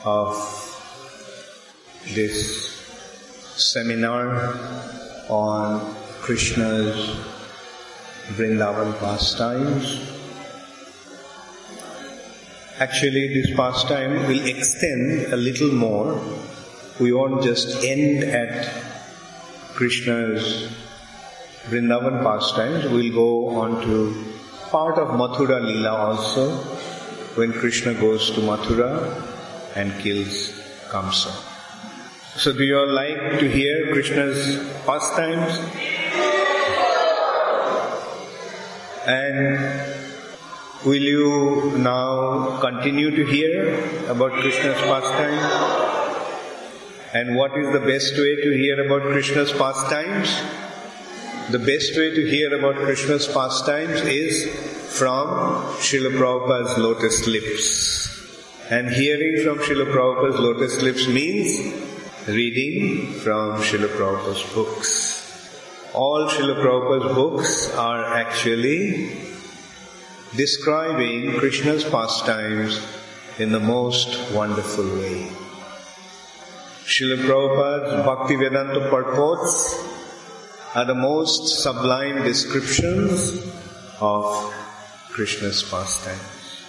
of this seminar on Krishna's Vrindavan pastimes. Actually, this pastime will extend a little more. We won't just end at Krishna's Vrindavan pastimes. We'll go on to part of Mathura Leela also, when Krishna goes to Mathura and kills Kamsa. So do you all like to hear Krishna's pastimes? And will you now continue to hear about Krishna's pastime? And what is the best way to hear about Krishna's pastimes? The best way to hear about Krishna's pastimes is from Srila Prabhupada's lotus lips. And hearing from Srila Prabhupada's lotus lips means reading from Srila Prabhupada's books. All Srila Prabhupada's books are actually describing Krishna's pastimes in the most wonderful way. Srila Prabhupada's Bhaktivedanta purports are the most sublime descriptions of Krishna's pastimes.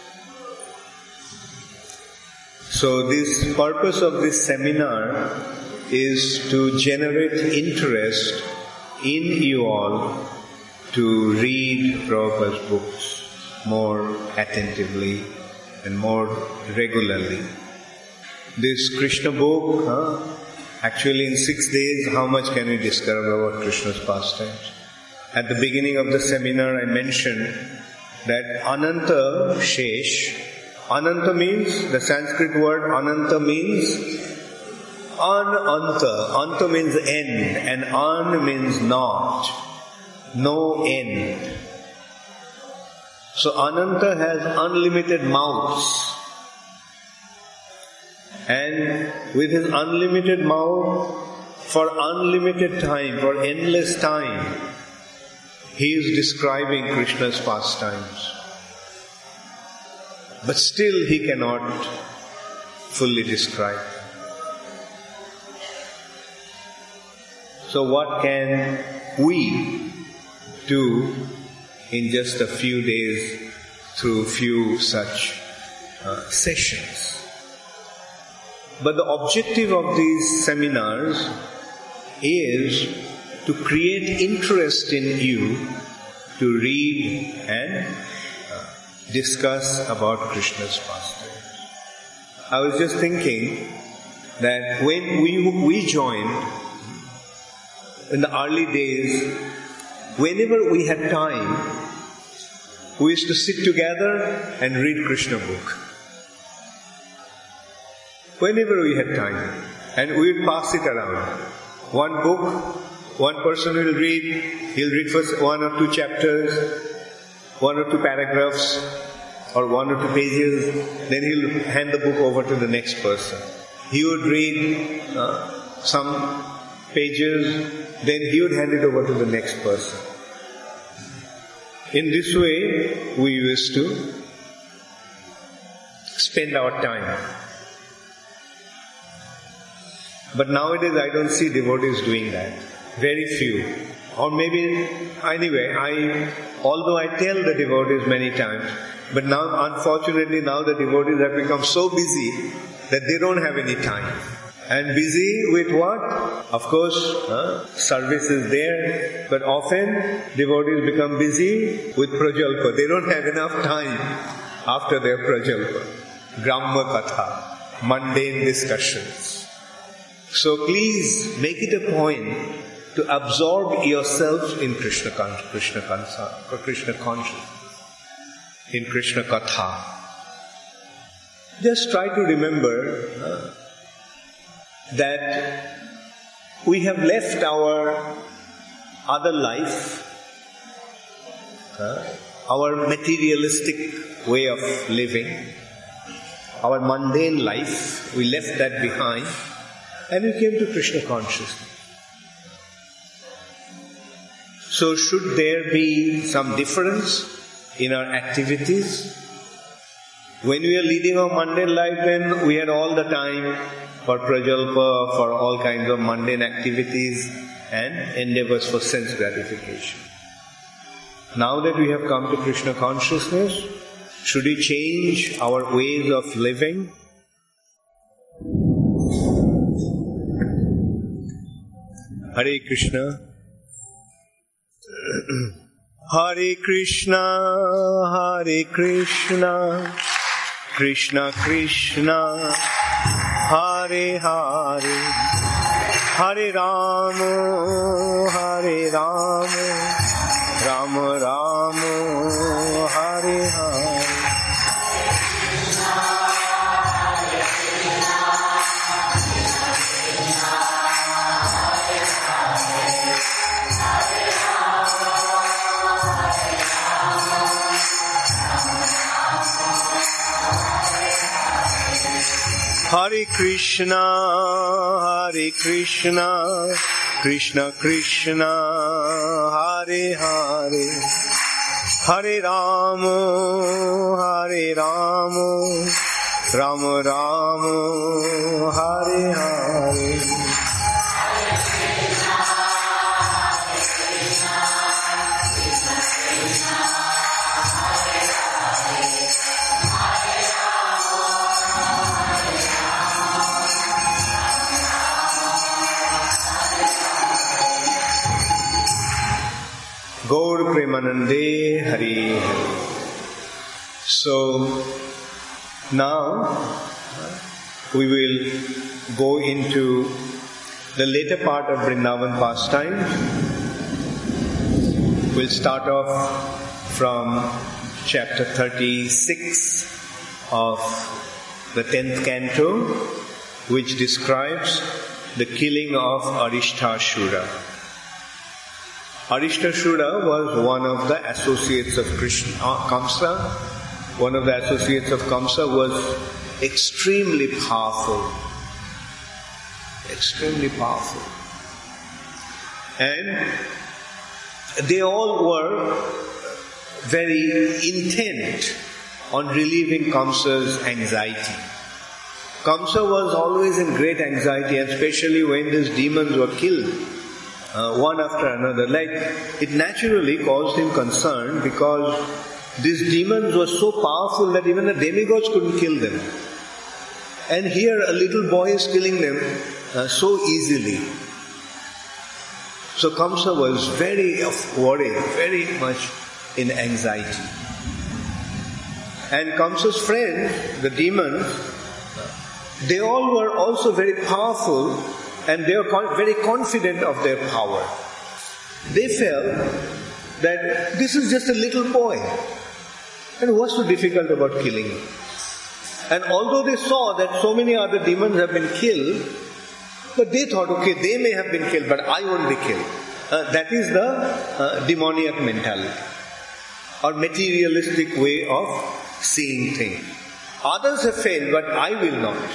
So this purpose of this seminar is to generate interest in you all to read Prabhupada's books more attentively and more regularly. This Krishna book, actually in 6 days, how much can we discover about Krishna's pastimes? At the beginning of the seminar I mentioned that Ananta Shesh, Ananta means, the Sanskrit word Ananta means Ananta. Anta means end and An means not. No end. So Ananta has unlimited mouths. And with his unlimited mouth, for unlimited time, for endless time, he is describing Krishna's pastimes. But still he cannot fully describe. So what can we do in just a few days through few such sessions? But the objective of these seminars is to create interest in you to read and discuss about Krishna's pastimes. I was just thinking that when we joined in the early days, whenever we had time, we used to sit together and read Krishna book. Whenever we had time. And we would pass it around. One book, one person will read, he'll read first 1 or 2 chapters, 1 or 2 paragraphs, or 1 or 2 pages, then he'll hand the book over to the next person. He would read some pages, then he would hand it over to the next person. In this way, we used to spend our time. But nowadays I don't see devotees doing that. Very few. Or maybe, anyway, although I tell the devotees many times, but now unfortunately now the devotees have become so busy that they don't have any time. And busy with what? Of course, service is there, but often devotees become busy with prajalpa. They don't have enough time after their prajalpa. Gramma katha, mundane discussions. So please make it a point to absorb yourself in Krishna consciousness, in Krishna Katha. Just try to remember that we have left our other life, our materialistic way of living, our mundane life, we left that behind. And we came to Krishna consciousness. So should there be some difference in our activities? When we are leading a mundane life, then we had all the time for prajalpa, for all kinds of mundane activities and endeavors for sense gratification. Now that we have come to Krishna consciousness, should we change our ways of living? Hare Krishna. Hare Krishna, Hare Krishna, Krishna Krishna, Hare Hare, Hare Rama, Hare Rama, Rama Rama, Hare Hare. Hare Krishna, Hare Krishna, Krishna Krishna, Hare Hare, Hare Rama, Hare Rama, Rama Rama, Hare Hare. Gaur Premanande Hari Hari. So now we will go into the later part of Vrindavan pastime. We'll start off from chapter 36 of the 10th canto, which describes the killing of Arishtashura. Arishtashura was one of the associates of Krishna, Kamsa. One of the associates of Kamsa was extremely powerful. Extremely powerful. And they all were very intent on relieving Kamsa's anxiety. Kamsa was always in great anxiety, especially when these demons were killed. One after another. Like, it naturally caused him concern because these demons were so powerful that even the demigods couldn't kill them. And here a little boy is killing them so easily. So Kamsa was very worried, very much in anxiety. And Kamsa's friends, the demons, they all were also very powerful. And they were very confident of their power. They felt that this is just a little boy. And what's so difficult about killing him? And although they saw that so many other demons have been killed, but they thought, okay, they may have been killed, but I won't be killed. That is the demoniac mentality or materialistic way of seeing things. Others have failed, but I will not.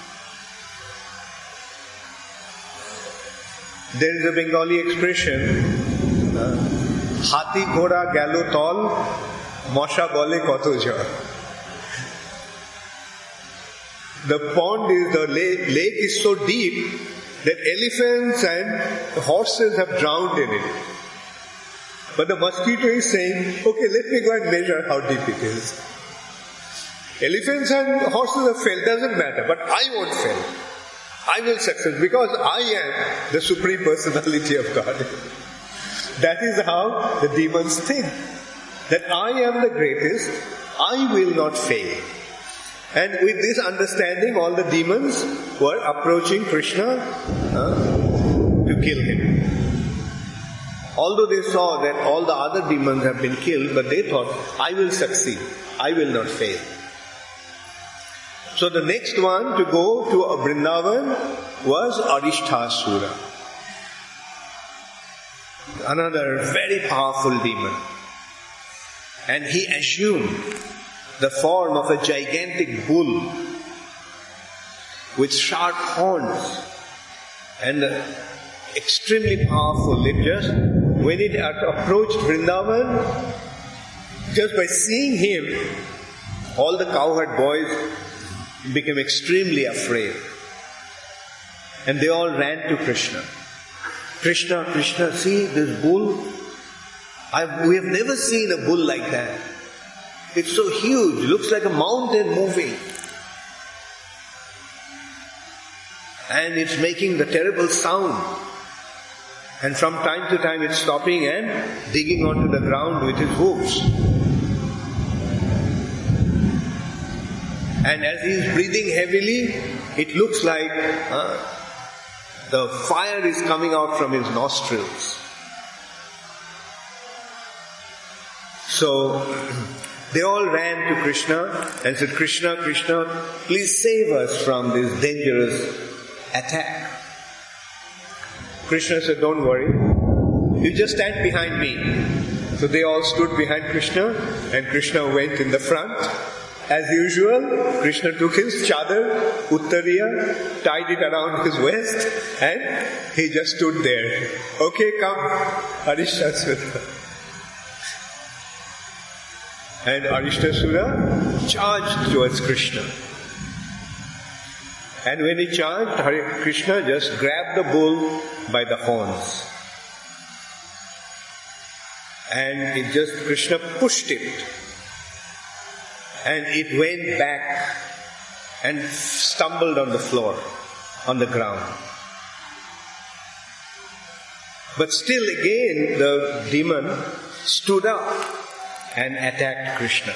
There is a Bengali expression, Hati Ghoda Galo Tol, Mosha Bole Koto Jor. The pond the lake is so deep that elephants and horses have drowned in it. But the mosquito is saying, okay, let me go and measure how deep it is. Elephants and horses have failed, doesn't matter, but I won't fail. I will succeed because I am the Supreme Personality of God. That is how the demons think. That I am the greatest, I will not fail. And with this understanding, all the demons were approaching Krishna to kill him. Although they saw that all the other demons have been killed, but they thought, I will succeed, I will not fail. So the next one to go to Vrindavan was Arishtashura. Another very powerful demon. And he assumed the form of a gigantic bull with sharp horns and extremely powerful. When it approached Vrindavan, just by seeing him, all the cowherd boys became extremely afraid. And they all ran to Krishna. Krishna, Krishna, see this bull? We have never seen a bull like that. It's so huge, it looks like a mountain moving. And it's making the terrible sound. And from time to time it's stopping and digging onto the ground with its hooves. And as he is breathing heavily, it looks like the fire is coming out from his nostrils. So they all ran to Krishna and said, Krishna, Krishna, please save us from this dangerous attack. Krishna said, don't worry, you just stand behind me. So they all stood behind Krishna and Krishna went in the front. As usual, Krishna took his chadar, uttariya, tied it around his waist and he just stood there. Okay, come, Arishtasura. And Arishtasura charged towards Krishna. And when he charged, Krishna just grabbed the bull by the horns. And Krishna pushed it. And it went back and stumbled on the floor, on the ground. But still again, the demon stood up and attacked Krishna.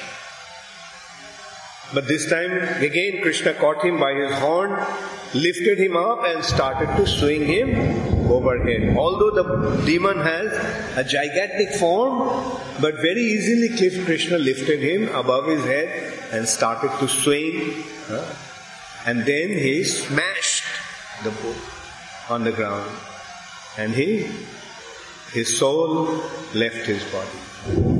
But this time, again, Krishna caught him by his horn, lifted him up and started to swing him overhead. Although the demon has a gigantic form, but very easily Krishna lifted him above his head and started to swing. And then he smashed the bull on the ground. And his soul left his body.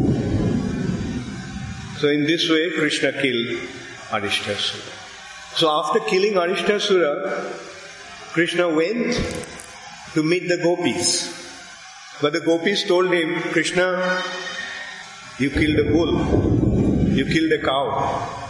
So in this way, Krishna killed Arishtasura. So after killing Arishtasura, Krishna went to meet the gopis. But the gopis told him, Krishna, you killed a bull, you killed a cow.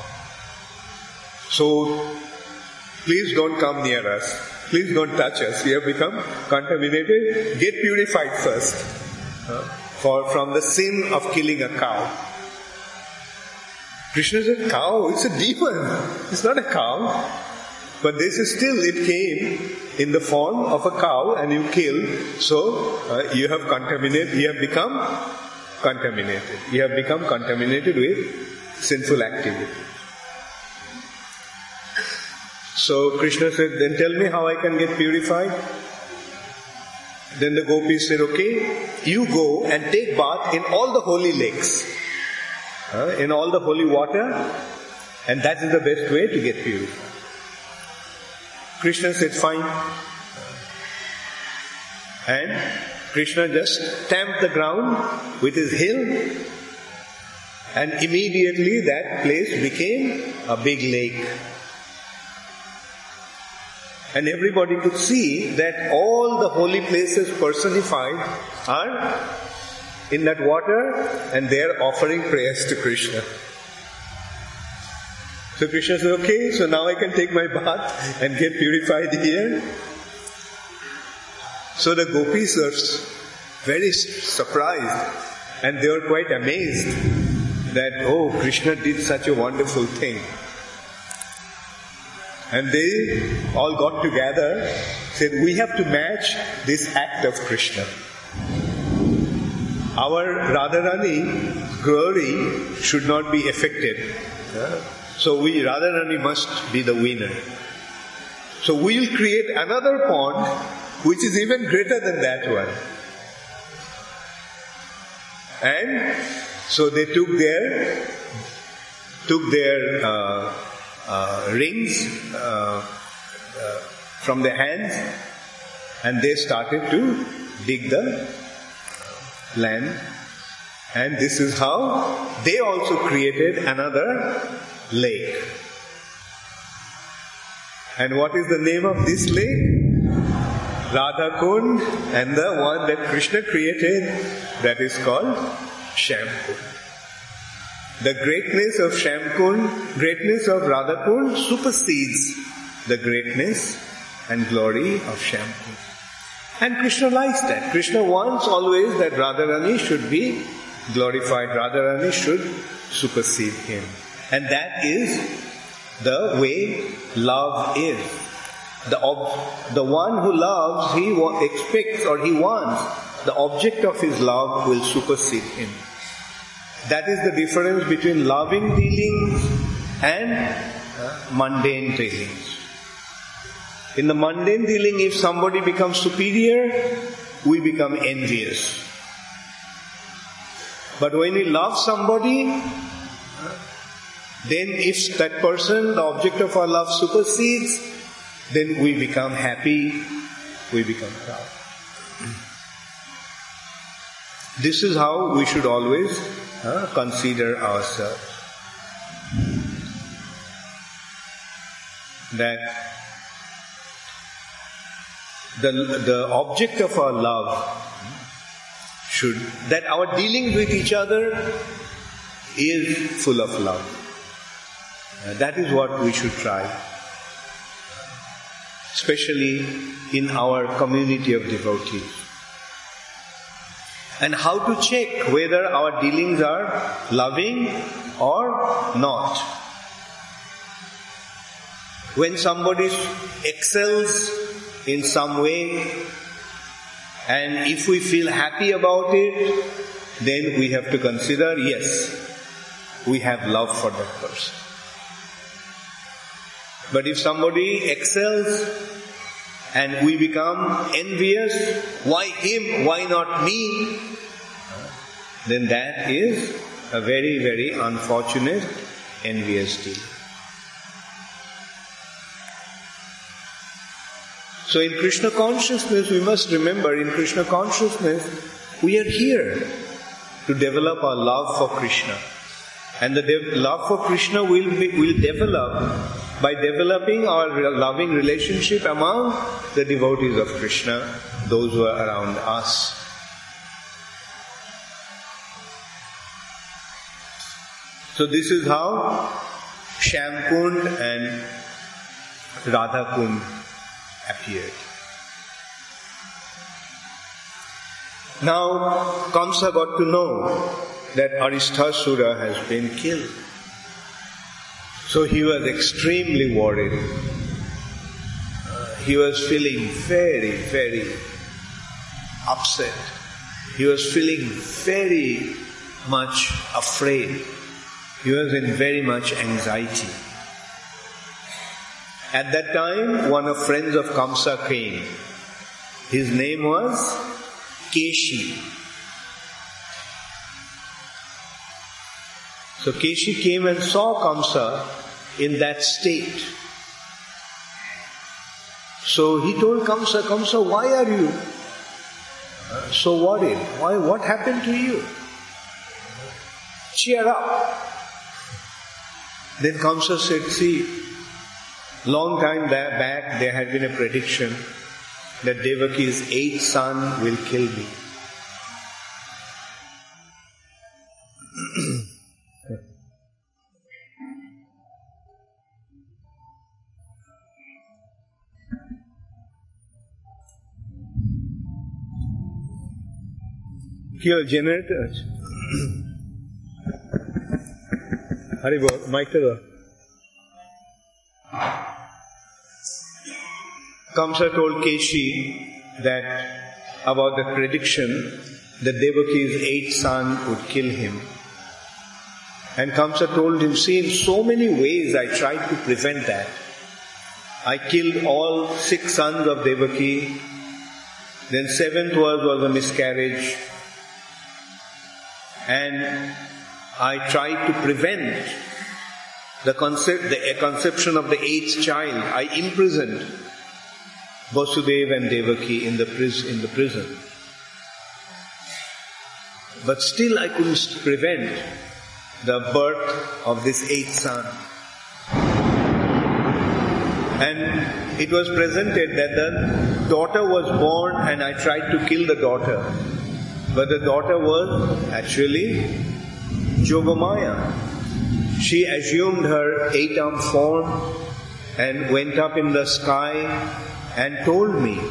So please don't come near us. Please don't touch us. We have become contaminated. Get purified first from the sin of killing a cow. Krishna said, cow, it's a demon. It's not a cow. But this is still, it came in the form of a cow and you killed. So you have contaminated, you have become contaminated. You have become contaminated with sinful activity. So Krishna said, then tell me how I can get purified. Then the gopis said, okay, you go and take bath in all the holy lakes. In all the holy water, and that is the best way to get purified. Krishna said, fine. And Krishna just stamped the ground with his heel, and immediately that place became a big lake. And everybody could see that all the holy places personified are in that water, and they are offering prayers to Krishna. So Krishna said, okay, so now I can take my bath and get purified here. So the gopis were very surprised and they were quite amazed that, oh, Krishna did such a wonderful thing. And they all got together, said, we have to match this act of Krishna. Our Radharani's glory should not be affected. So Radharani must be the winner. So we will create another pond which is even greater than that one. And so they took their rings from their hands and they started to dig the land, and this is how they also created another lake. And what is the name of this lake? Radha Kund, and the one that Krishna created, that is called Shyam Kund. The greatness of Shyamkund, greatness of Radhakund supersedes the greatness and glory of Shyamkund. And Krishna likes that. Krishna wants always that Radharani should be glorified. Radharani should supersede him. And that is the way love is. The one who loves, he expects or he wants the object of his love will supersede him. That is the difference between loving dealings and mundane dealings. In the mundane dealing, if somebody becomes superior, we become envious. But when we love somebody, then if that person, the object of our love, supersedes, then we become happy, we become proud. This is how we should always consider ourselves. That the object of our love that our dealings with each other is full of love. That is what we should try. Especially in our community of devotees. And how to check whether our dealings are loving or not. When somebody excels in some way, and if we feel happy about it, then we have to consider, yes, we have love for that person. But if somebody excels and we become envious, why him, why not me? Then that is a very, very unfortunate envious deed. So in Krishna consciousness, we must remember, in Krishna consciousness, we are here to develop our love for Krishna. And the love for Krishna will develop by developing our loving relationship among the devotees of Krishna, those who are around us. So this is how Shyamkund and Radhakund appeared. Now Kamsa got to know that Aristhasura has been killed. So he was extremely worried. He was feeling very, very upset. He was feeling very much afraid. He was in very much anxiety. At that time, one of friends of Kamsa came. His name was Keshi. So Keshi came and saw Kamsa in that state. So he told Kamsa, Kamsa, why are you so worried? What happened to you? Cheer up. Then Kamsa said, see, long time back there had been a prediction that Devaki's 8th son will kill me. Here, generator. Hari bol, mic to the. Kamsa told Keshi that about the prediction that Devaki's 8th son would kill him. And Kamsa told him, see, in so many ways I tried to prevent that. I killed all 6 sons of Devaki. Then 7th was a miscarriage. And I tried to prevent the conception of the 8th child. I imprisoned Vasudeva and Devaki in the prison. But still I couldn't prevent the birth of this 8th son. And it was presented that the daughter was born and I tried to kill the daughter. But the daughter was actually Jogamaya. she assumed her 8-armed form and went up in the sky and told me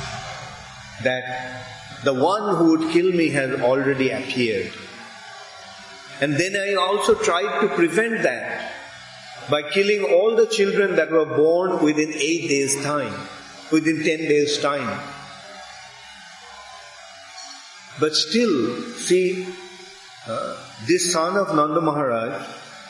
that the one who would kill me has already appeared. And then I also tried to prevent that by killing all the children that were born within 8 days' time, within 10 days' time. But still, see, this son of Nanda Maharaj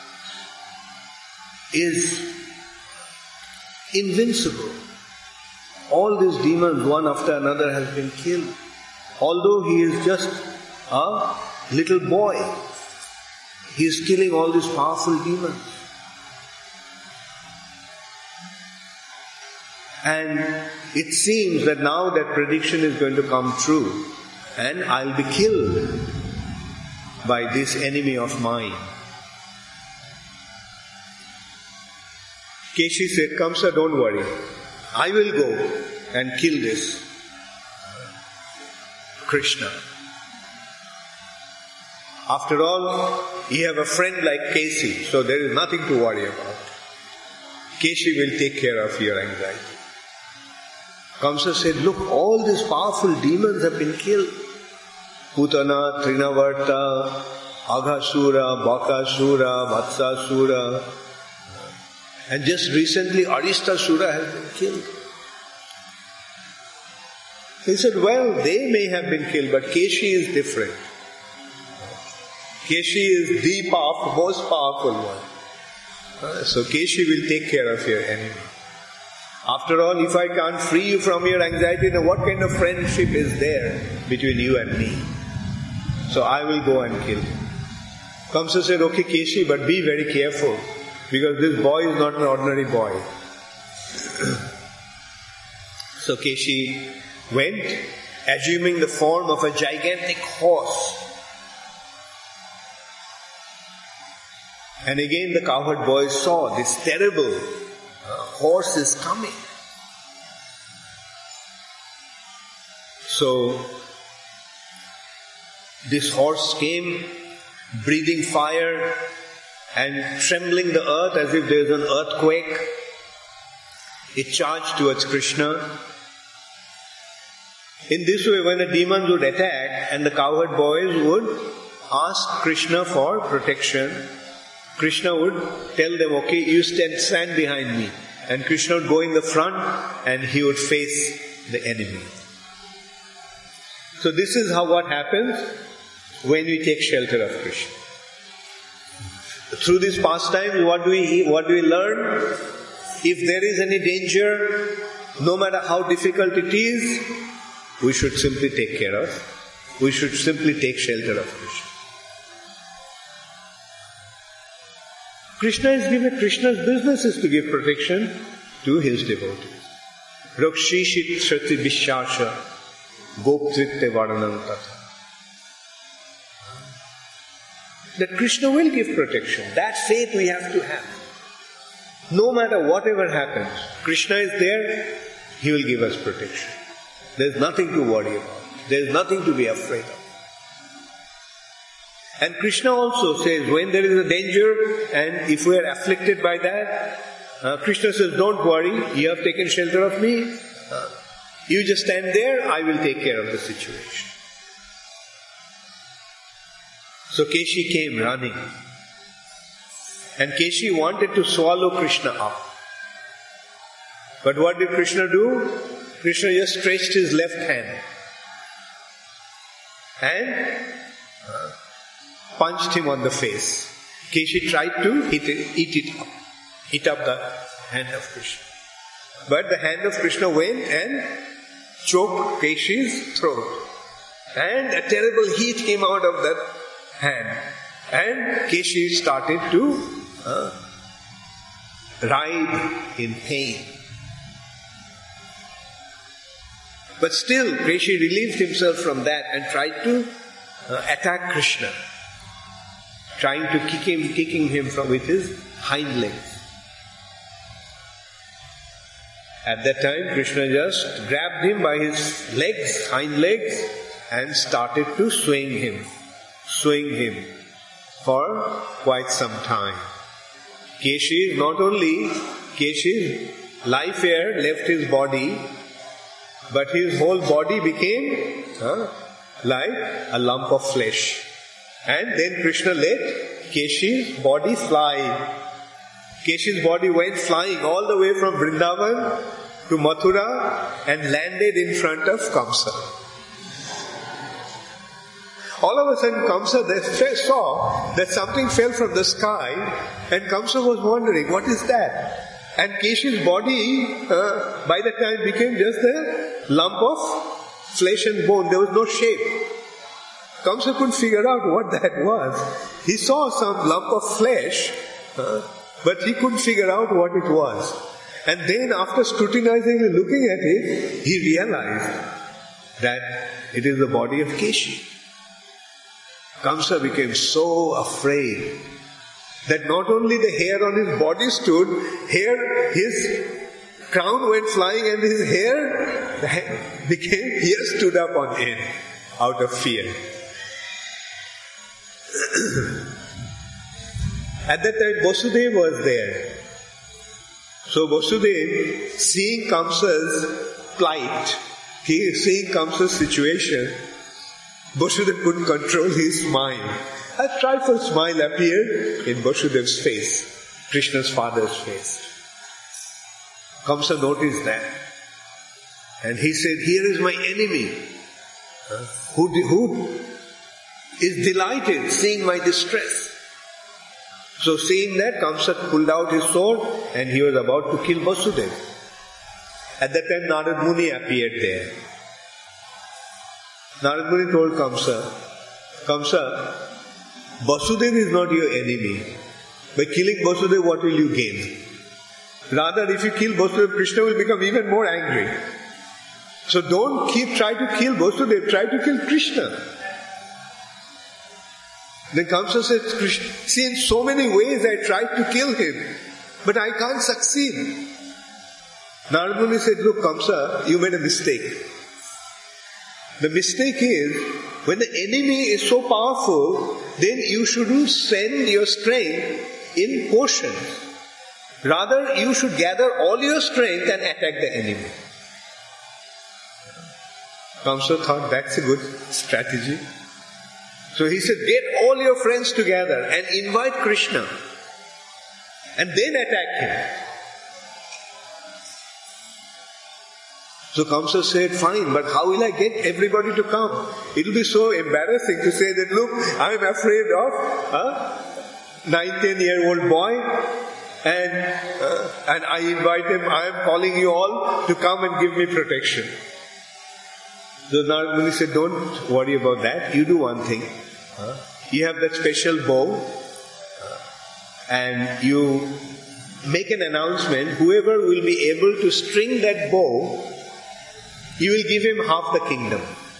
is invincible. All these demons, one after another, has been killed. Although he is just a little boy, he is killing all these powerful demons. And it seems that now that prediction is going to come true, and I'll be killed by this enemy of mine. Keshi said, "Come sir, don't worry. I will go and kill this Krishna. After all, you have a friend like Keshi, so there is nothing to worry about. Keshi will take care of your anxiety." Kamsa said, "Look, all these powerful demons have been killed. Putana, Trinavarta, Aghasura, Bakasura, Vatsasura, and just recently Aristasura has been killed." He said, "Well, they may have been killed, but Keshi is different. Keshi is the most powerful one. So Keshi will take care of your enemy. After all, if I can't free you from your anxiety, then what kind of friendship is there between you and me? So I will go and kill him." Kamsa said, "Okay, Keshi, but be very careful, because this boy is not an ordinary boy." So Keshi went, assuming the form of a gigantic horse. And again the cowherd boys saw this terrible horse is coming. So this horse came, breathing fire and trembling the earth as if there is an earthquake. It charged towards Krishna. In this way, when the demons would attack and the cowherd boys would ask Krishna for protection, Krishna would tell them, "Okay, you stand behind me." And Krishna would go in the front and he would face the enemy. So this is what happens when we take shelter of Krishna. Through this pastime, what do we learn? If there is any danger, no matter how difficult it is, we should simply take care of. We should simply take shelter of Krishna. Krishna's business is to give protection to his devotees. Rakshishit Shati Vishasha Goptritte Varanam Tatha. That Krishna will give protection. That faith we have to have. No matter whatever happens, Krishna is there, he will give us protection. There is nothing to worry about. There is nothing to be afraid of. And Krishna also says, when there is a danger and if we are afflicted by that, Krishna says, "Don't worry, you have taken shelter of me. You just stand there, I will take care of the situation." So Keshi came running. And Keshi wanted to swallow Krishna up. But what did Krishna do? Krishna just stretched his left hand and punched him on the face. Keshi tried to eat up the hand of Krishna. But the hand of Krishna went and choked Keshi's throat. And a terrible heat came out of that hand. And Keshi started to writhe in pain. But still, Keshi relieved himself from that and tried to attack Krishna, trying to kicking him with his hind legs. At that time, Krishna just grabbed him by his legs, hind legs, and started to swing him for quite some time. Keshi's life air left his body, but his whole body became like a lump of flesh. And then Krishna let Keshi's body fly. Keshi's body went flying all the way from Vrindavan to Mathura and landed in front of Kamsa. All of a sudden Kamsa saw that something fell from the sky, and Kamsa was wondering, what is that? And Keshi's body by that time became just a lump of flesh and bone. There was no shape. Kamsa couldn't figure out what that was. He saw some lump of flesh, but he couldn't figure out what it was. And then after scrutinizing and looking at it, he realized that it is the body of Keshi. Kamsa became so afraid that not only the hair on his body stood, his crown went flying and his hair stood up on end out of fear. At that time Vasudeva was there. So Vasudeva, seeing Kamsa's plight, seeing Kamsa's situation, Vasudeva couldn't control his smile. A trifle smile appeared in Vasudeva's face, Krishna's father's face. Kamsa noticed that. And he said, here is my enemy, who is delighted seeing my distress. So seeing that, Kamsa pulled out his sword and he was about to kill Vasudeva. At that time Narad Muni appeared there. Narad Muni told Kamsa, Vasudeva is not your enemy. By killing Vasudeva, what will you gain? Rather, if you kill Vasudeva, Krishna will become even more angry. So don't try to kill Vasudeva, try to kill Krishna. Then Kamsa said, see, in so many ways I tried to kill him, but I can't succeed. Narad Muni said, look Kamsa, you made a mistake. The mistake is, when the enemy is so powerful, then you shouldn't spend your strength in portions. Rather, you should gather all your strength and attack the enemy. Kamsa thought that's a good strategy. So he said, get all your friends together and invite Krishna and then attack him. So Kamsa said, fine, but how will I get everybody to come? It will be so embarrassing to say that, look, I am afraid of a 9-10-year-old boy and I invite him, I am calling you all to come and give me protection. So Narad Muni said, don't worry about that. You do one thing. You have that special bow and you make an announcement. Whoever will be able to string that bow, you will give him half the kingdom.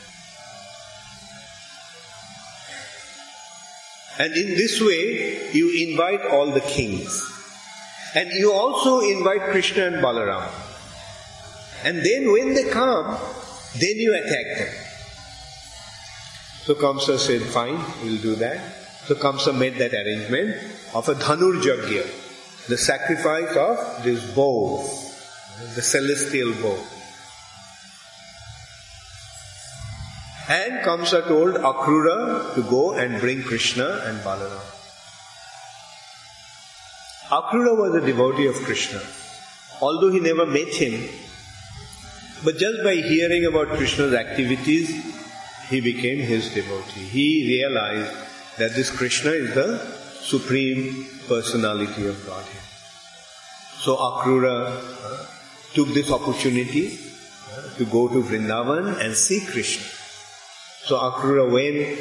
And in this way, you invite all the kings. And you also invite Krishna and Balaram. And then when they come, then you attack them. So Kamsa said, fine, we'll do that. So Kamsa made that arrangement of a Dhanur Yajna, the sacrifice of this bow, the celestial bow. And Kamsa told Akrura to go and bring Krishna and Balaram. Akrura was a devotee of Krishna. Although he never met him, but just by hearing about Krishna's activities, he became his devotee. He realized that this Krishna is the Supreme Personality of Godhead. So Akrura took this opportunity to go to Vrindavan and see Krishna. So Akrura went.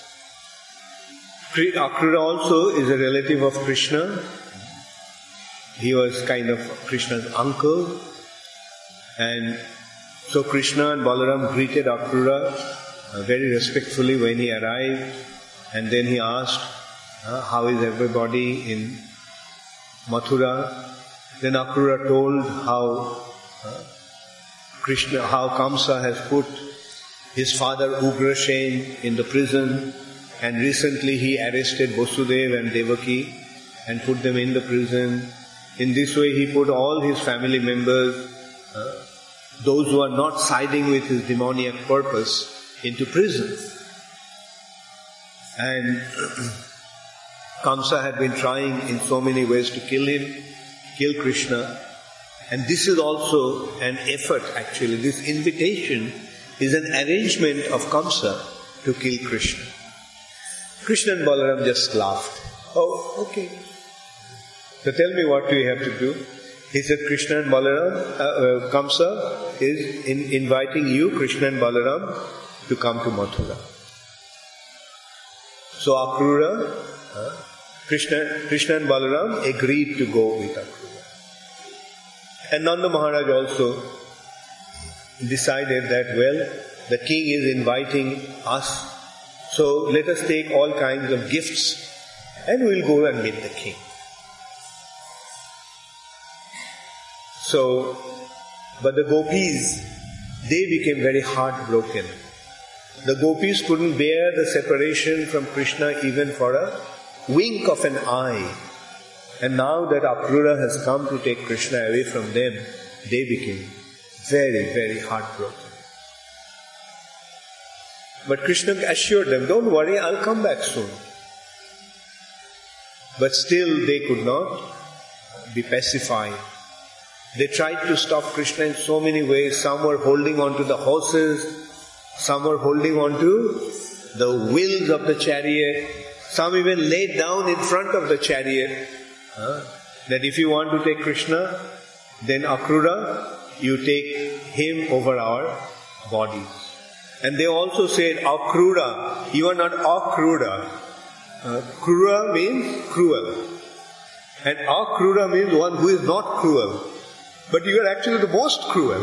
Akrura also is a relative of Krishna. He was kind of Krishna's uncle. And so Krishna and Balaram greeted Akrura very respectfully when he arrived. And then he asked, how is everybody in Mathura? Then Akrura told how Kamsa has put his father Ugrasen in the prison, and recently he arrested Vasudeva and Devaki, and put them in the prison. In this way he put all his family members, those who are not siding with his demoniac purpose, into prison. And Kamsa had been trying in so many ways to kill Krishna. And this is also an effort actually. This invitation is an arrangement of Kamsa to kill Krishna. Krishna and Balaram just laughed. Oh, okay. So tell me, what do you have to do? He said, Krishna and Balaram, Kamsa is inviting you, Krishna and Balaram, to come to Mathura. So Akrura, Krishna and Balaram agreed to go with Akrura. And Nanda Maharaj also decided that, well, the king is inviting us, so let us take all kinds of gifts and we'll go and meet the king. So, but the gopis, they became very heartbroken. The gopis couldn't bear the separation from Krishna even for a wink of an eye. And now that Akrura has come to take Krishna away from them, they became very, very heartbroken. But Krishna assured them, don't worry, I'll come back soon. But still they could not be pacified. They tried to stop Krishna in so many ways. Some were holding on to the horses, some were holding on to the wheels of the chariot, some even laid down in front of the chariot. That if you want to take Krishna, then Akrura, you take him over our bodies. And they also said, Akrura, you are not Akrura. Krura means cruel. And Akrura means one who is not cruel. But you are actually the most cruel.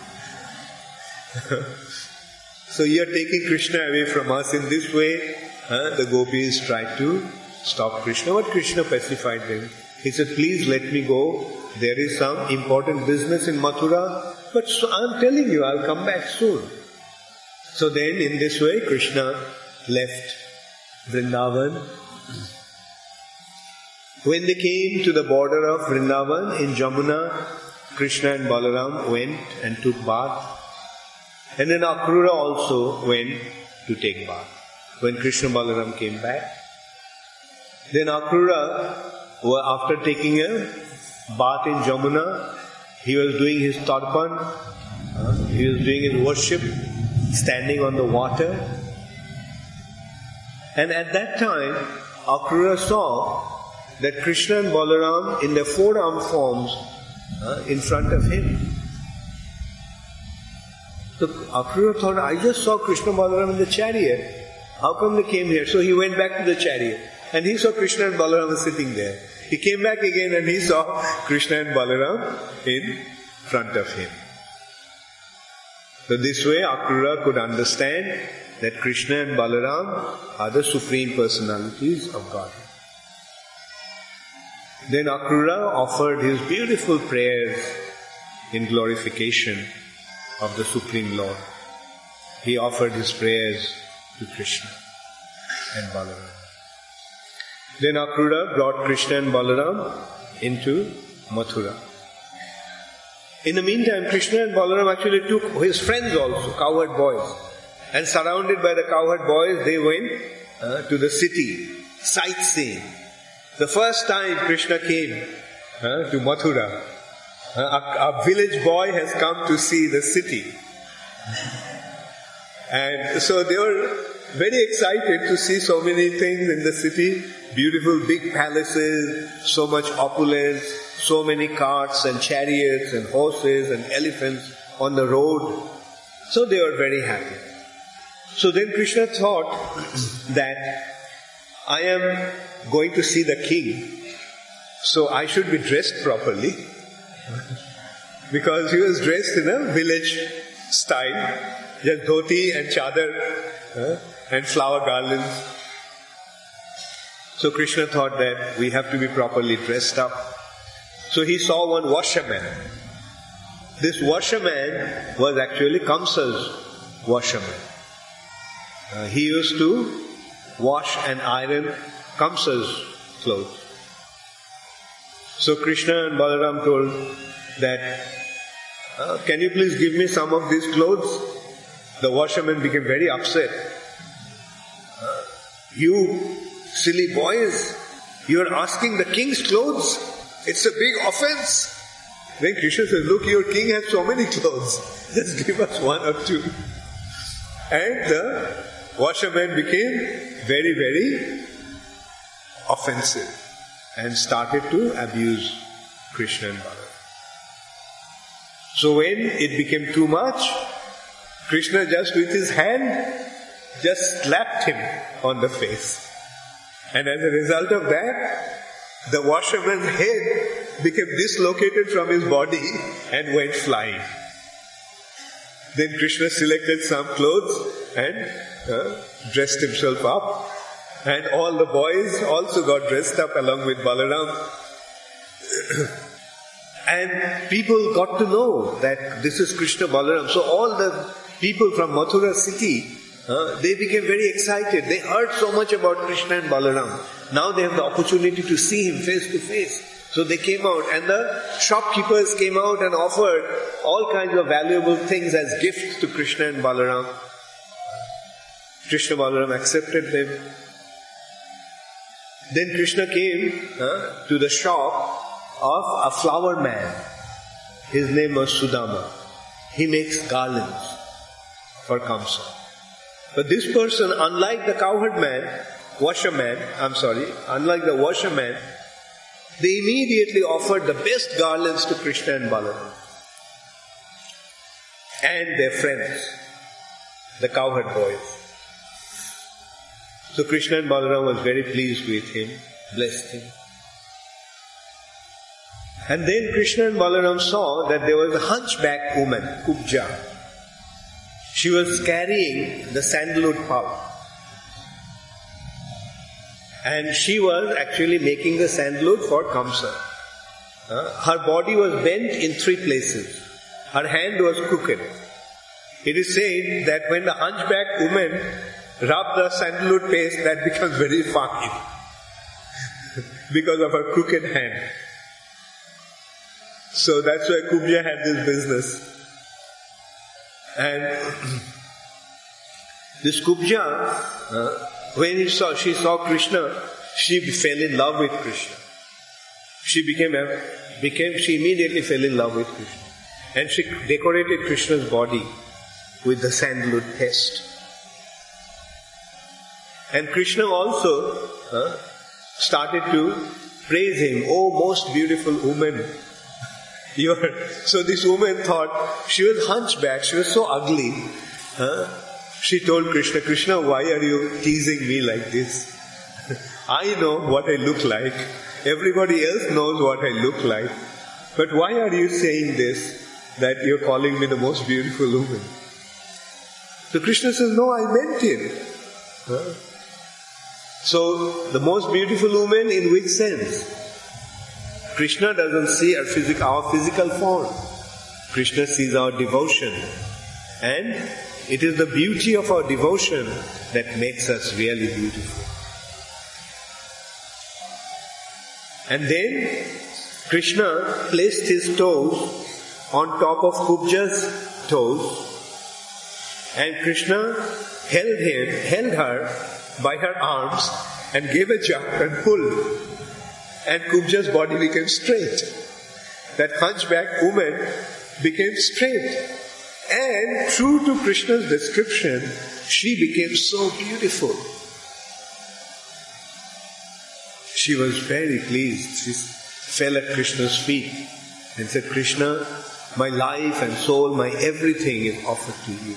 So you are taking Krishna away from us in this way. The gopis tried to stop Krishna, but Krishna pacified them. He said, please let me go. There is some important business in Mathura, but I am telling you, I'll come back soon. So then in this way, Krishna left Vrindavan. When they came to the border of Vrindavan in Jamuna, Krishna and Balaram went and took bath. And then Akrura also went to take bath. When Krishna and Balaram came back, then Akrura, after taking a bath in Jamuna, he was doing his tarpan, he was doing his worship, standing on the water. And at that time, Akrura saw that Krishna and Balaram in their four-arm forms in front of him. So Akrura thought, I just saw Krishna and Balaram in the chariot. How come they came here? So he went back to the chariot and he saw Krishna and Balaram sitting there. He came back again and he saw Krishna and Balaram in front of him. So this way Akrura could understand that Krishna and Balaram are the Supreme Personalities of God. Then Akrura offered his beautiful prayers in glorification of the Supreme Lord. He offered his prayers to Krishna and Balaram. Then Akrura brought Krishna and Balaram into Mathura. In the meantime, Krishna and Balaram actually took his friends also, cowherd boys. And surrounded by the cowherd boys, they went to the city, sightseeing. The first time Krishna came to Mathura, a village boy has come to see the city. And so they were very excited to see so many things in the city. Beautiful big palaces, so much opulence, so many carts and chariots and horses and elephants on the road. So they were very happy. So then Krishna thought that I am going to see the king, so I should be dressed properly. Because he was dressed in a village style, just dhoti and chadar and flower garlands. So Krishna thought that we have to be properly dressed up. So he saw one washerman. This washerman was actually Kamsa's washerman. He used to wash and iron Kamsa's clothes. So Krishna and Balaram told that, can you please give me some of these clothes? The washerman became very upset. You silly boys, you are asking the king's clothes. It's a big offense. Then Krishna says, look, your king has so many clothes. Just give us one or two. And the washerman became very, very offensive and started to abuse Krishna and Balaram. So when it became too much, Krishna just with his hand just slapped him on the face. And as a result of that, the washerman's head became dislocated from his body and went flying. Then Krishna selected some clothes and dressed himself up. And all the boys also got dressed up along with Balaram. And people got to know that this is Krishna Balaram. So all the people from Mathura city, they became very excited. They heard so much about Krishna and Balaram. Now they have the opportunity to see him face to face. So they came out, and the shopkeepers came out and offered all kinds of valuable things as gifts to Krishna and Balaram. Krishna Balaram accepted them. Then Krishna came to the shop of a flower man. His name was Sudama. He makes garlands for Kamsa. But this person, unlike the unlike the washerman, they immediately offered the best garlands to Krishna and Balaram and their friends, the cowherd boys. So Krishna and Balaram was very pleased with him, blessed him. And then Krishna and Balaram saw that there was a hunchback woman, Kubja. She was carrying the sandalwood pulp. And she was actually making the sandalwood for Kamsa. Her body was bent in 3 places. Her hand was crooked. It is said that when the hunchback woman rubbed the sandalwood paste, that becomes very funny because of her crooked hand. So that's why Kubja had this business. And this Kubja, when she saw Krishna, she fell in love with Krishna. She immediately fell in love with Krishna. And she decorated Krishna's body with the sandalwood paste. And Krishna also started to praise him. Oh, most beautiful woman. So this woman thought, she was hunchback, she was so ugly. She told Krishna, Krishna, why are you teasing me like this? I know what I look like. Everybody else knows what I look like. But why are you saying this, that you're calling me the most beautiful woman? So Krishna says, no, I meant it. So, the most beautiful woman in which sense? Krishna doesn't see our physical form. Krishna sees our devotion. And it is the beauty of our devotion that makes us really beautiful. And then Krishna placed his toes on top of Kubja's toes, and Krishna held her by her arms and gave a jump and pulled. And Kubja's body became straight. That hunchback woman became straight. And true to Krishna's description, she became so beautiful. She was very pleased. She fell at Krishna's feet and said, Krishna, my life and soul, my everything is offered to you.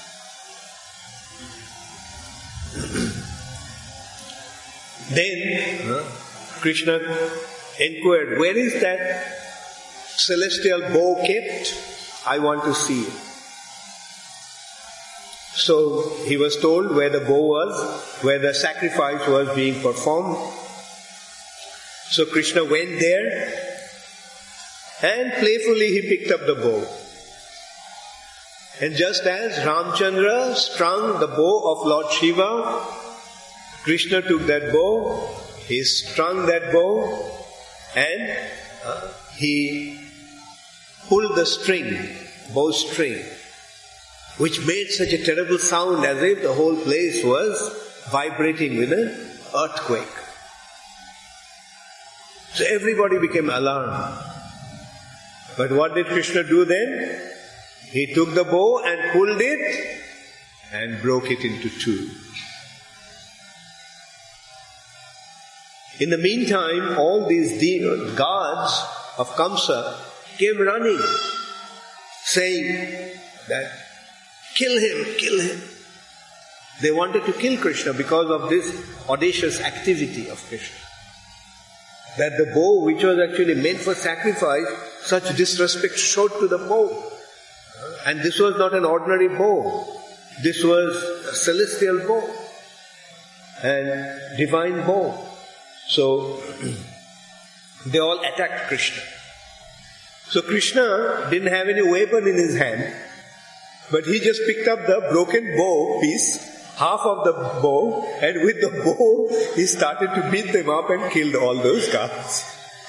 Then Krishna inquired, where is that celestial bow kept? I want to see it. So he was told where the bow was, where the sacrifice was being performed. So Krishna went there and playfully he picked up the bow. And just as Ramchandra strung the bow of Lord Shiva, Krishna took that bow, he strung that bow, and he pulled the string, bowstring, which made such a terrible sound as if the whole place was vibrating with an earthquake. So everybody became alarmed. But what did Krishna do then? He took the bow and pulled it and broke it into two. In the meantime, all these guards of Kamsa came running, saying that, kill him, kill him. They wanted to kill Krishna because of this audacious activity of Krishna. That the bow, which was actually meant for sacrifice, such disrespect showed to the bow. And this was not an ordinary bow. This was a celestial bow and divine bow. So they all attacked Krishna. So Krishna didn't have any weapon in his hand, but he just picked up the broken bow piece, half of the bow, and with the bow he started to beat them up and killed all those guards.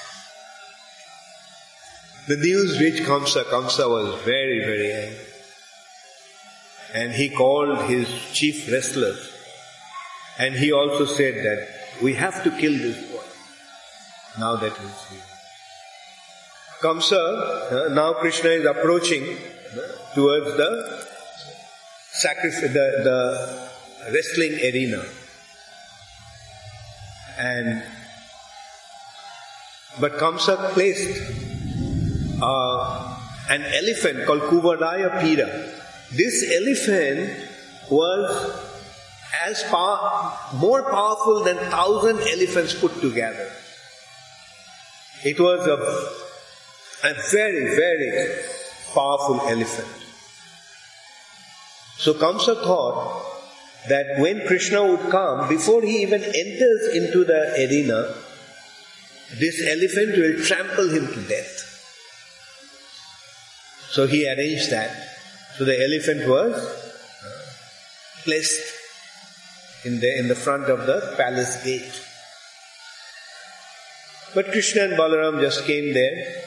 The news reached Kamsa. Kamsa was very, very angry. And he called his chief wrestlers. And he also said that we have to kill this boy. Now that he's here. Kamsa, now Krishna is approaching towards the sacrifice, the wrestling arena. But Kamsa placed an elephant called Kuvadaya Pira. This elephant was more powerful than 1,000 elephants put together. It was a very, very powerful elephant. So Kamsa thought that when Krishna would come, before he even enters into the arena, this elephant will trample him to death. So he arranged that. So the elephant was placed in the front of the palace gate. But Krishna and Balaram just came there.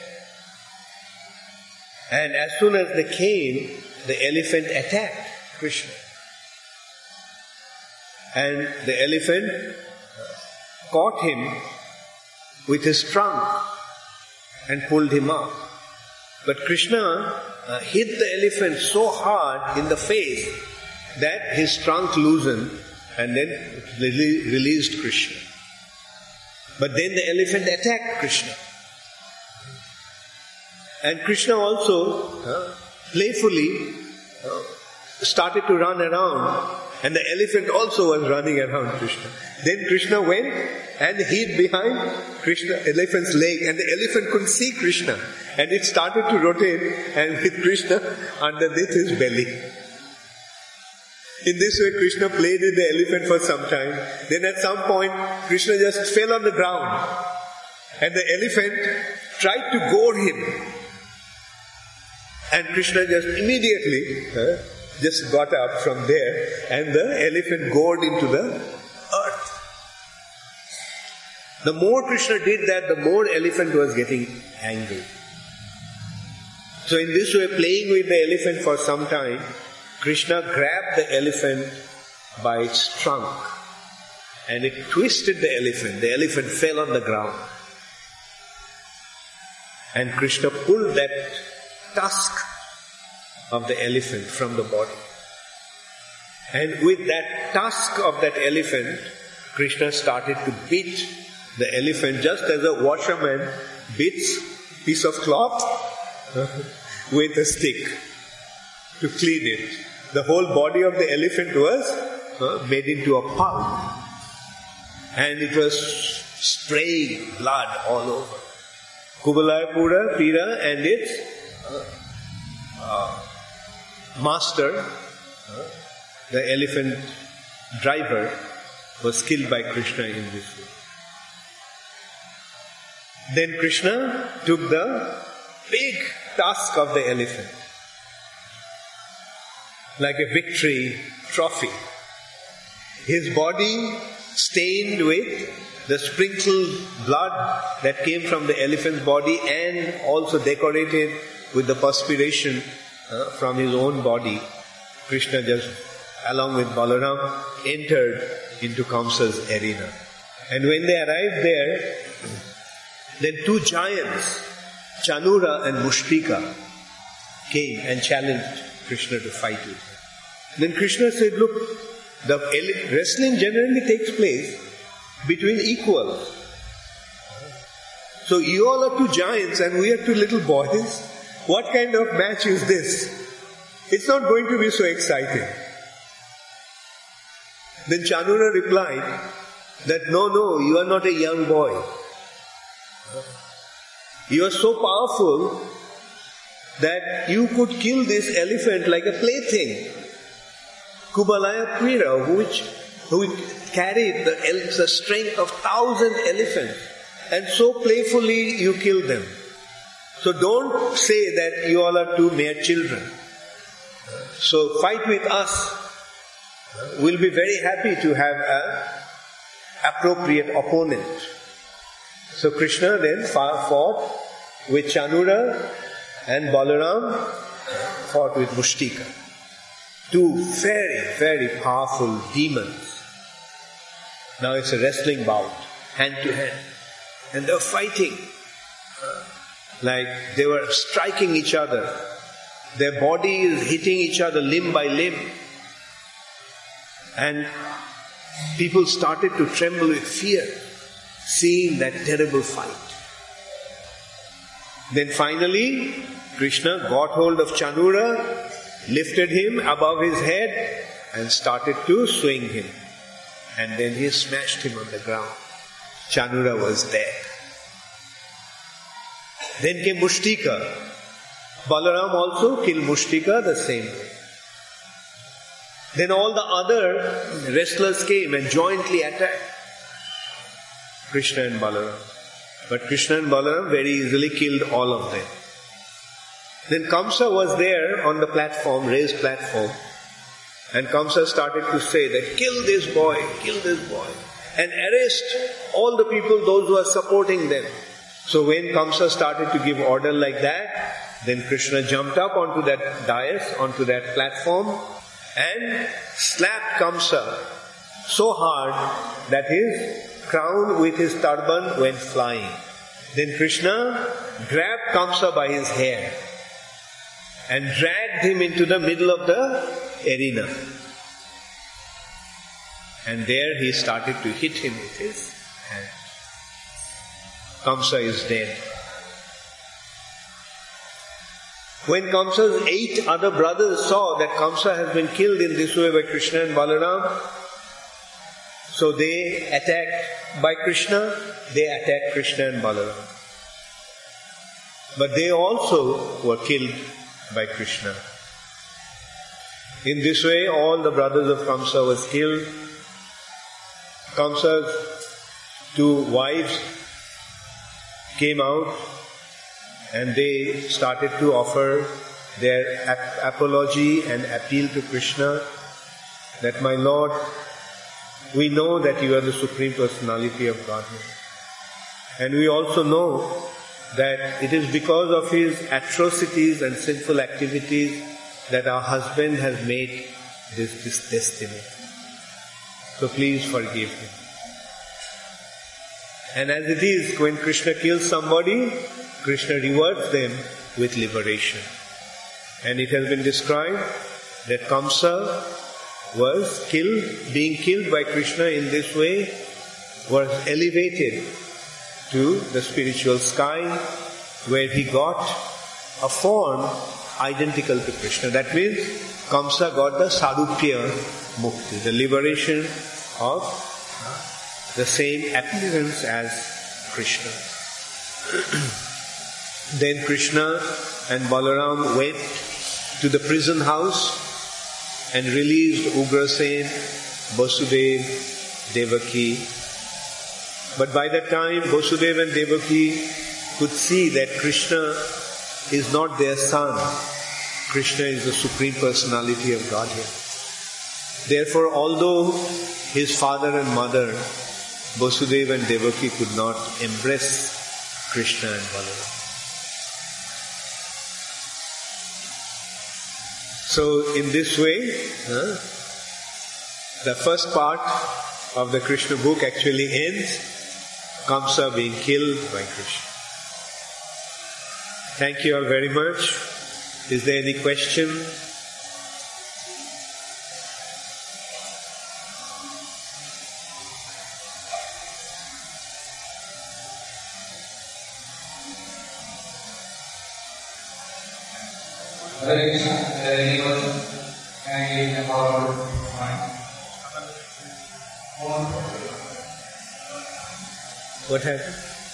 And as soon as they came, the elephant attacked Krishna. And the elephant caught him with his trunk and pulled him up. But Krishna hit the elephant so hard in the face that his trunk loosened and then released Krishna. But then the elephant attacked Krishna. And Krishna also playfully started to run around, and the elephant also was running around Krishna. Then Krishna went and hid behind elephant's leg, and the elephant couldn't see Krishna, and it started to rotate and with Krishna underneath his belly. In this way Krishna played with the elephant for some time. Then at some point Krishna just fell on the ground, and the elephant tried to gore him. And Krishna just immediately just got up from there, and the elephant gored into the earth. The more Krishna did that, the more elephant was getting angry. So in this way, playing with the elephant for some time, Krishna grabbed the elephant by its trunk and it twisted the elephant. The elephant fell on the ground. And Krishna pulled that tusk of the elephant from the body. And with that tusk of that elephant, Krishna started to beat the elephant just as a washerman beats a piece of cloth with a stick to clean it. The whole body of the elephant was made into a pulp, and it was spraying blood all over. Kuvadaya Pira and its master, the elephant driver, was killed by Krishna in this way. Then Krishna took the big tusk of the elephant, like a victory trophy. His body stained with the sprinkled blood that came from the elephant's body and also decorated with the perspiration from his own body. Krishna just, along with Balaram, entered into Kamsa's arena. And when they arrived there, then two giants, Chanura and Mushtika, came and challenged Krishna to fight with him. Then Krishna said, look, the wrestling generally takes place between equals. So you all are two giants and we are two little boys. What kind of match is this? It's not going to be so exciting. Then Chanura replied that no, you are not a young boy. You are so powerful that you could kill this elephant like a plaything. Kubalaya Kvira, who carried the strength of 1,000 elephants, and so playfully you killed them. So don't say that you all are two mere children. So fight with us. We'll be very happy to have an appropriate opponent. So Krishna then fought with Chanura, and Balaram fought with Mushtika. Two very, very powerful demons. Now it's a wrestling bout, hand to hand. And they were fighting. Like they were striking each other. Their bodies hitting each other limb by limb. And people started to tremble with fear, seeing that terrible fight. Then finally, Krishna got hold of Chanura, lifted him above his head and started to swing him. And then he smashed him on the ground. Chanura was dead. Then came Mushtika. Balaram also killed Mushtika the same way. Then all the other wrestlers came and jointly attacked Krishna and Balaram. But Krishna and Balaram very easily killed all of them. Then Kamsa was there on the platform, raised platform, and Kamsa started to say that kill this boy, and arrest all the people, those who are supporting them. So when Kamsa started to give order like that, then Krishna jumped up onto that dais, onto that platform, and slapped Kamsa so hard that his crown with his turban went flying. Then Krishna grabbed Kamsa by his hair and dragged him into the middle of the arena. And there he started to hit him with his hand. Kamsa is dead. When Kamsa's 8 other brothers saw that Kamsa has been killed in this way by Krishna and Balaram, so they attacked by Krishna, they attacked Krishna and Balaram. But they also were killed by Krishna. In this way, all the brothers of Kamsa was killed. Kamsa's 2 wives came out and they started to offer their apology and appeal to Krishna that, my Lord, we know that you are the Supreme Personality of Godhead. And we also know that it is because of his atrocities and sinful activities that our husband has made this destiny. So please forgive him. And as it is, when Krishna kills somebody, Krishna rewards them with liberation. And it has been described that Kamsa was being killed by Krishna in this way, was elevated to the spiritual sky, where he got a form identical to Krishna. That means Kamsa got the Sarupya Mukti, the liberation of the same appearance as Krishna. Then Krishna and Balaram went to the prison house and released Ugrasen, Vasudeva, Devaki. But by that time, Vasudeva and Devaki could see that Krishna is not their son. Krishna is the Supreme Personality of Godhead. Therefore, although his father and mother, Vasudeva and Devaki, could not embrace Krishna and Balaram. So, in this way, the first part of the Krishna book actually ends, Kamsa being killed by Krishna. Thank you all very much. Is there any question? What happened?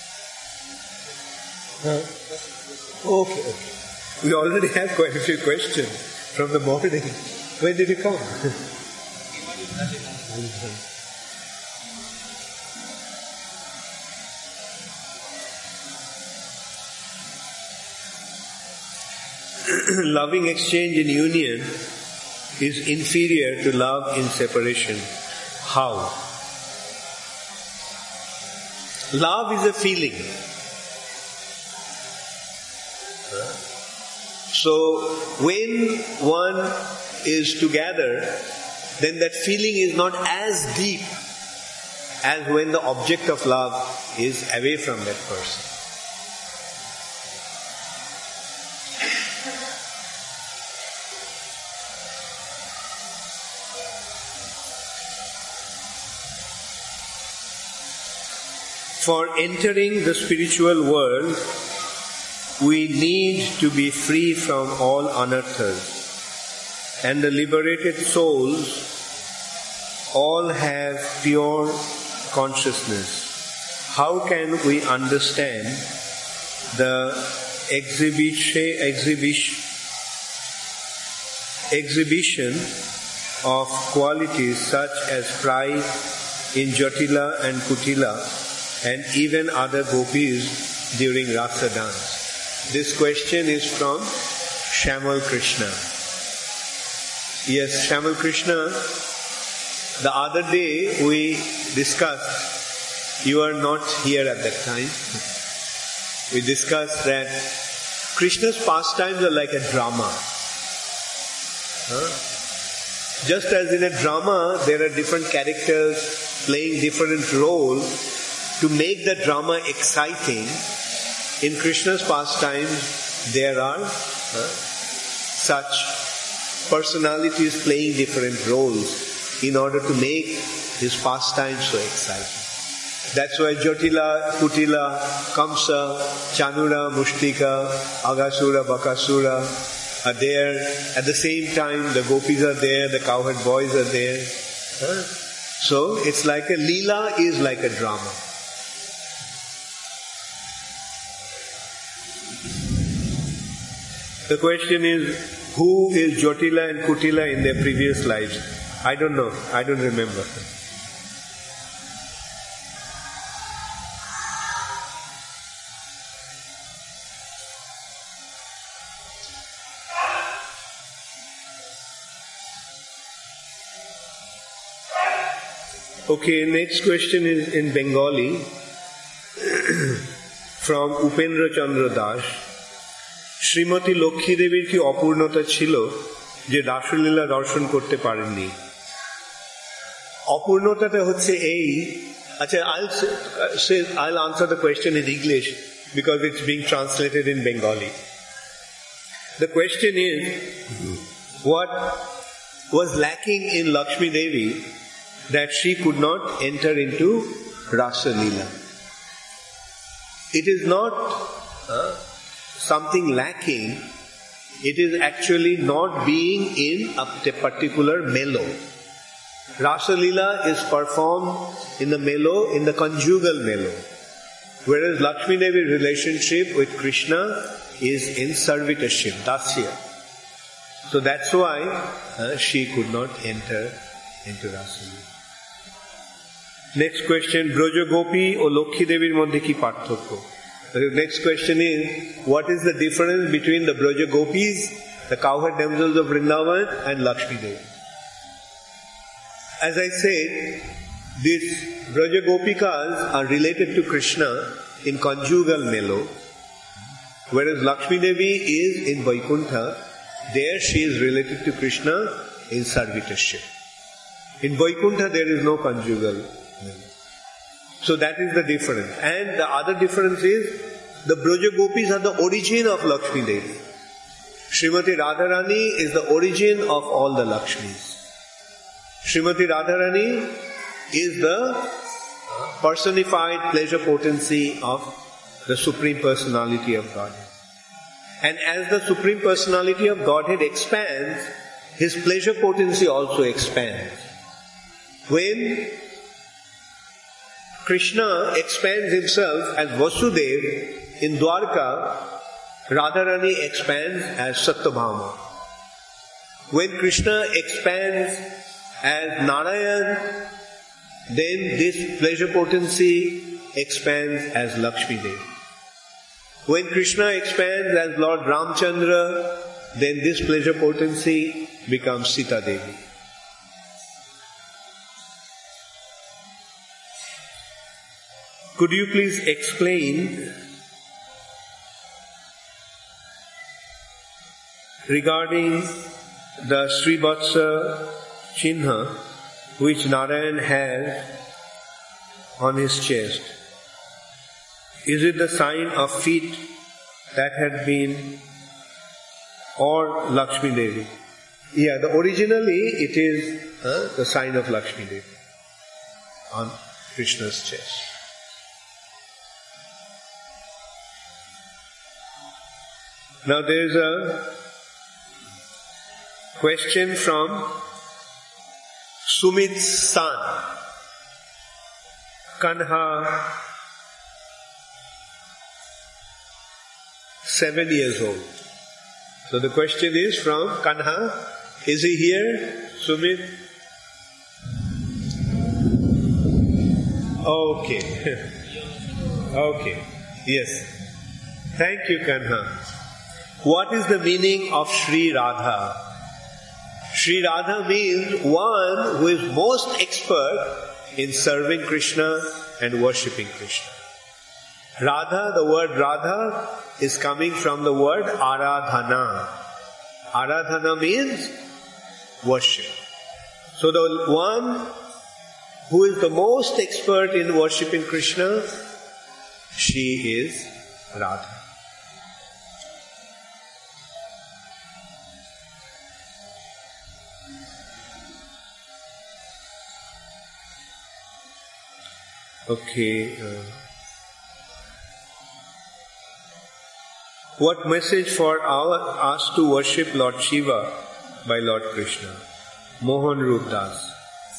Okay. We already have quite a few questions from the morning. When did you come? Loving exchange in union is inferior to love in separation. How? Love is a feeling. So, when one is together, then that feeling is not as deep as when the object of love is away from that person. For entering the spiritual world, we need to be free from all anarthas, and the liberated souls all have pure consciousness. How can we understand the exhibition of qualities such as pride in Jatila and Kutila and even other gopis during Rasa dance? This question is from Shamal Krishna. Yes, Shamal Krishna, the other day we discussed, you are not here at that time, we discussed that Krishna's pastimes are like a drama. Just as in a drama there are different characters playing different roles to make the drama exciting, in Krishna's pastimes there are such personalities playing different roles in order to make his pastimes so exciting. That's why Jatila, Kutila, Kamsa, Chanura, Mushtika, Agasura, Bakasura are there. At the same time the gopis are there, the cowherd boys are there. So it's like a Leela is like a drama. The question is, who is Jatila and Kutila in their previous lives? I don't know. I don't remember. Okay, next question is in Bengali from Upendra Chandra Das. Shrimati Lakshmi দেবীর কি অপূর্ণতা ছিল যে রাসলীলা দর্শন করতে পারেননি? অপূর্ণতাটা হচ্ছে এই, আচ্ছা, I'll answer the question in English because it's being translated in Bengali. The question is, what was lacking in Lakshmi Devi that she could not enter into Rasa Leela? It is not something lacking, it is actually not being in a particular melo. Rasa Leela is performed in the melo, in the conjugal melo, whereas Lakshmi Devi's relationship with Krishna is in servitorship, dasya. So that's why she could not enter into Rasa Leela. Next question, Broja Gopi or Lokhi Devi's মধ্যে কি পার্থক্য? The next question is, what is the difference between the Broja Gopis, the cowherd damsels of Vrindavan, and Lakshmi Devi? as I said, these Braja Gopikas are related to Krishna in conjugal melo, whereas Lakshmi Devi is in Vaikuntha. There she is related to Krishna in servitorship. In Vaikuntha there is no conjugal melo. So that is the difference. And the other difference is, the Braja Gopis are the origin of Lakshmi Devi. Srimati Radharani is the origin of all the Lakshmis. Srimati Radharani is the personified pleasure potency of the Supreme Personality of Godhead. And as the Supreme Personality of Godhead expands, His pleasure potency also expands. When Krishna expands himself as Vasudev in Dwarka, Radharani expands as Satyabhama. When Krishna expands as Narayan, then this pleasure potency expands as Lakshmi Devi. When Krishna expands as Lord Ramchandra, then this pleasure potency becomes Sita Devi. Could you please explain regarding the Srivatsa Chinha which Narayan has on his chest? Is it the sign of feet that had been, or Lakshmi Devi? Yeah, originally it is the sign of Lakshmi Devi on Krishna's chest. Now there is a question from Sumit's son, Kanha, 7 years old. So the question is from Kanha. Is he here, Sumit? Okay. Okay. Yes. Thank you, Kanha. What is the meaning of Sri Radha? Sri Radha means one who is most expert in serving Krishna and worshipping Krishna. Radha, the word Radha is coming from the word Aradhana. Aradhana means worship. So the one who is the most expert in worshipping Krishna, she is Radha. Okay. What message for us to worship Lord Shiva by Lord Krishna? Mohan Rup Das.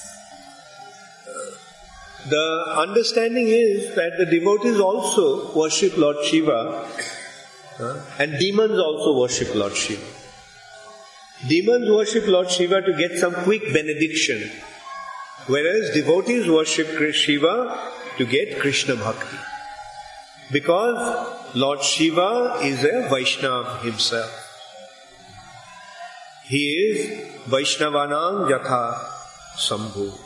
The understanding is that the devotees also worship Lord Shiva and demons also worship Lord Shiva. Demons worship Lord Shiva to get some quick benediction, whereas devotees worship Shiva to get Krishna Bhakti. Because Lord Shiva is a Vaishnava himself. He is Vaishnavanam Yatha Sambhu.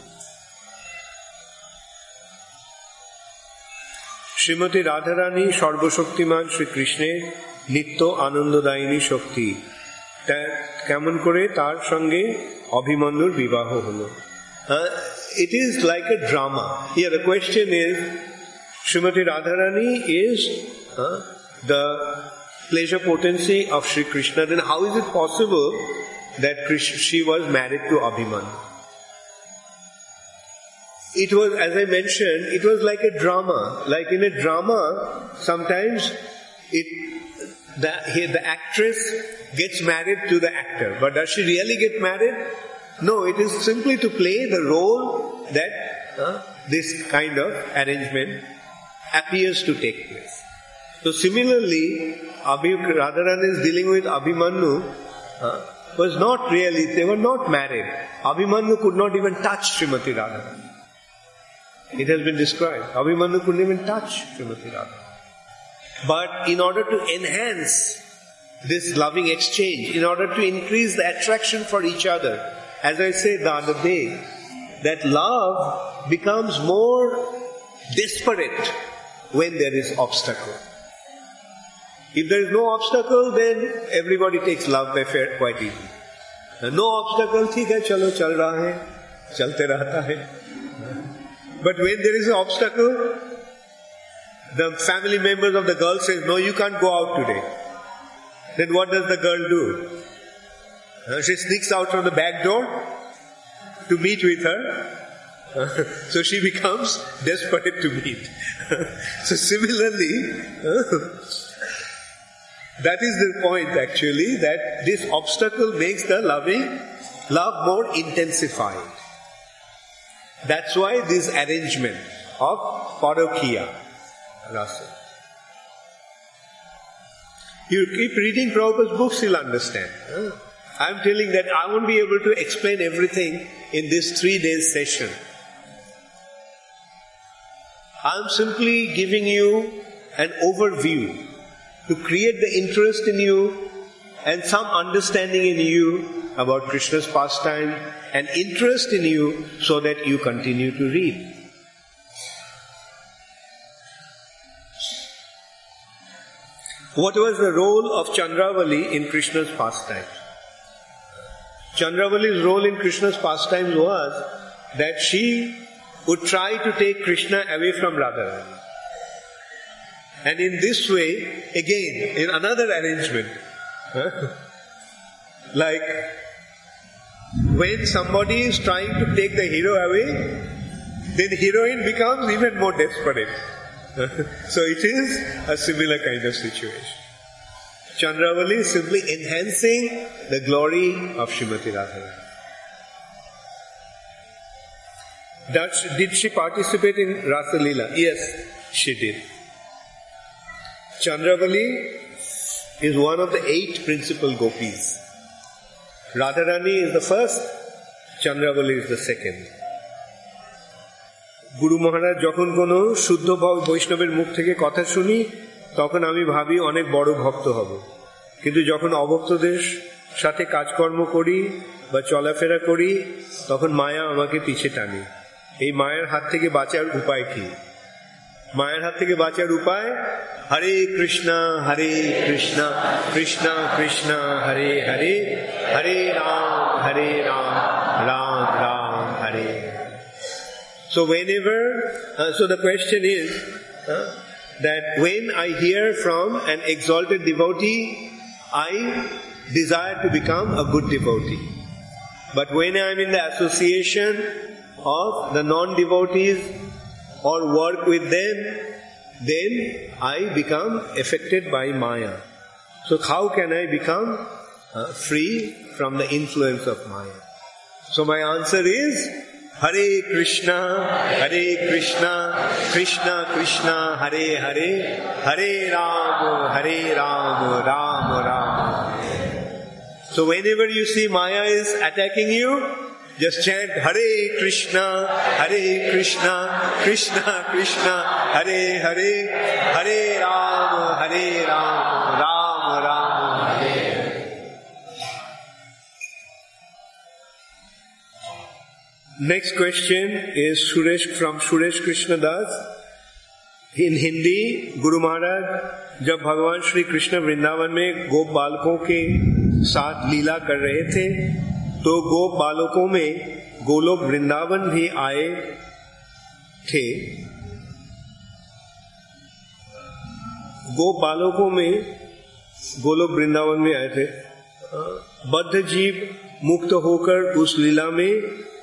Srimati Radharani Sarvashaktiman Shri Krishna Nitto Anandodayini Shakti. কেমন করে তার সঙ্গে অভিমন্যুর বিবাহ হলো? It is like a drama. Here the question is, Srimati Radharani is the pleasure potency of Sri Krishna. Then how is it possible that she was married to Abhimanyu? It was, as I mentioned, it was like a drama. Like in a drama, sometimes the actress gets married to the actor. But does she really get married? No, it is simply to play the role that this kind of arrangement appears to take place. So similarly, Radharani is dealing with Abhimanyu was not really, they were not married. Abhimanyu could not even touch Srimati Radharani. It has been described. Abhimanyu couldn't even touch Srimati Radharani. But in order to enhance this loving exchange, in order to increase the attraction for each other, as I said the other day, that love becomes more desperate when there is obstacle. If there is no obstacle, then everybody takes love affair quite easy. No obstacle, ठीक है, चलो चल रहा है, चलते रहता है. But when there is an obstacle, the family members of the girl says, no, you can't go out today. Then what does the girl do? She sneaks out from the back door to meet with her. So she becomes desperate to meet. So similarly, that is the point actually, that this obstacle makes the love more intensified. That's why this arrangement of Parokiya Rasa. You keep reading Prabhupada's books, you'll understand. I'm telling that I won't be able to explain everything in this 3-day session. I'm simply giving you an overview to create the interest in you and some understanding in you about Krishna's pastime and interest in you so that you continue to read. What was the role of Chandravali in Krishna's pastime? Chandravali's role in Krishna's pastime was that she would try to take Krishna away from Radharani. And in this way, again, in another arrangement, like when somebody is trying to take the hero away, then heroine becomes even more desperate. So it is a similar kind of situation. Chandravali is simply enhancing the glory of Srimati Radharani. Did she participate in Rasa Leela? Yes, she did. Chandravali is one of the 8 principal gopis. Radharani is the first, Chandravali is the second. গুরু মহারাজ যখন কোনো শুদ্ধ বৈষ্ণবের মুখ থেকে কথা শুনি তখন আমি ভাবি অনেক বড় ভক্ত হব, কিন্তু যখন অভক্তদের সাথে কাজকর্ম করি বা চলাফেরা করি তখন মায়া আমাকে পিছে টানে। এই মায়ের হাত থেকে বাঁচার উপায় কি? মায়ের হাত থেকে বাঁচার উপায় হরে কৃষ্ণ কৃষ্ণ কৃষ্ণ হরে হরে, হরে রাম রাম রাম হরে। So so the question is that when I hear from an exalted devotee, I desire to become a good devotee. But when I am in the association of the non-devotees or work with them, then I become affected by Maya. So how can I become free from the influence of Maya? So my answer is Hare Krishna, Krishna Krishna, Hare Hare, Hare Ram, Ram Ram. So whenever you see Maya is attacking you, just chant Hare Krishna, Krishna Krishna, Hare Hare, Hare Ram, Ram Ram, Hare. Next question is from Suresh Krishna Das. In Hindi, Guru Maharaj जब भगवान श्री कृष्ण वृंदावन में गोप बालकों के साथ लीला कर रहे थे तो गोप बालकों में गोलोक वृंदावन भी आए थे। गोप बालकों में गोलोक वृंदावन में आए थे। बद्ध जीव मुक्त होकर उस लीला में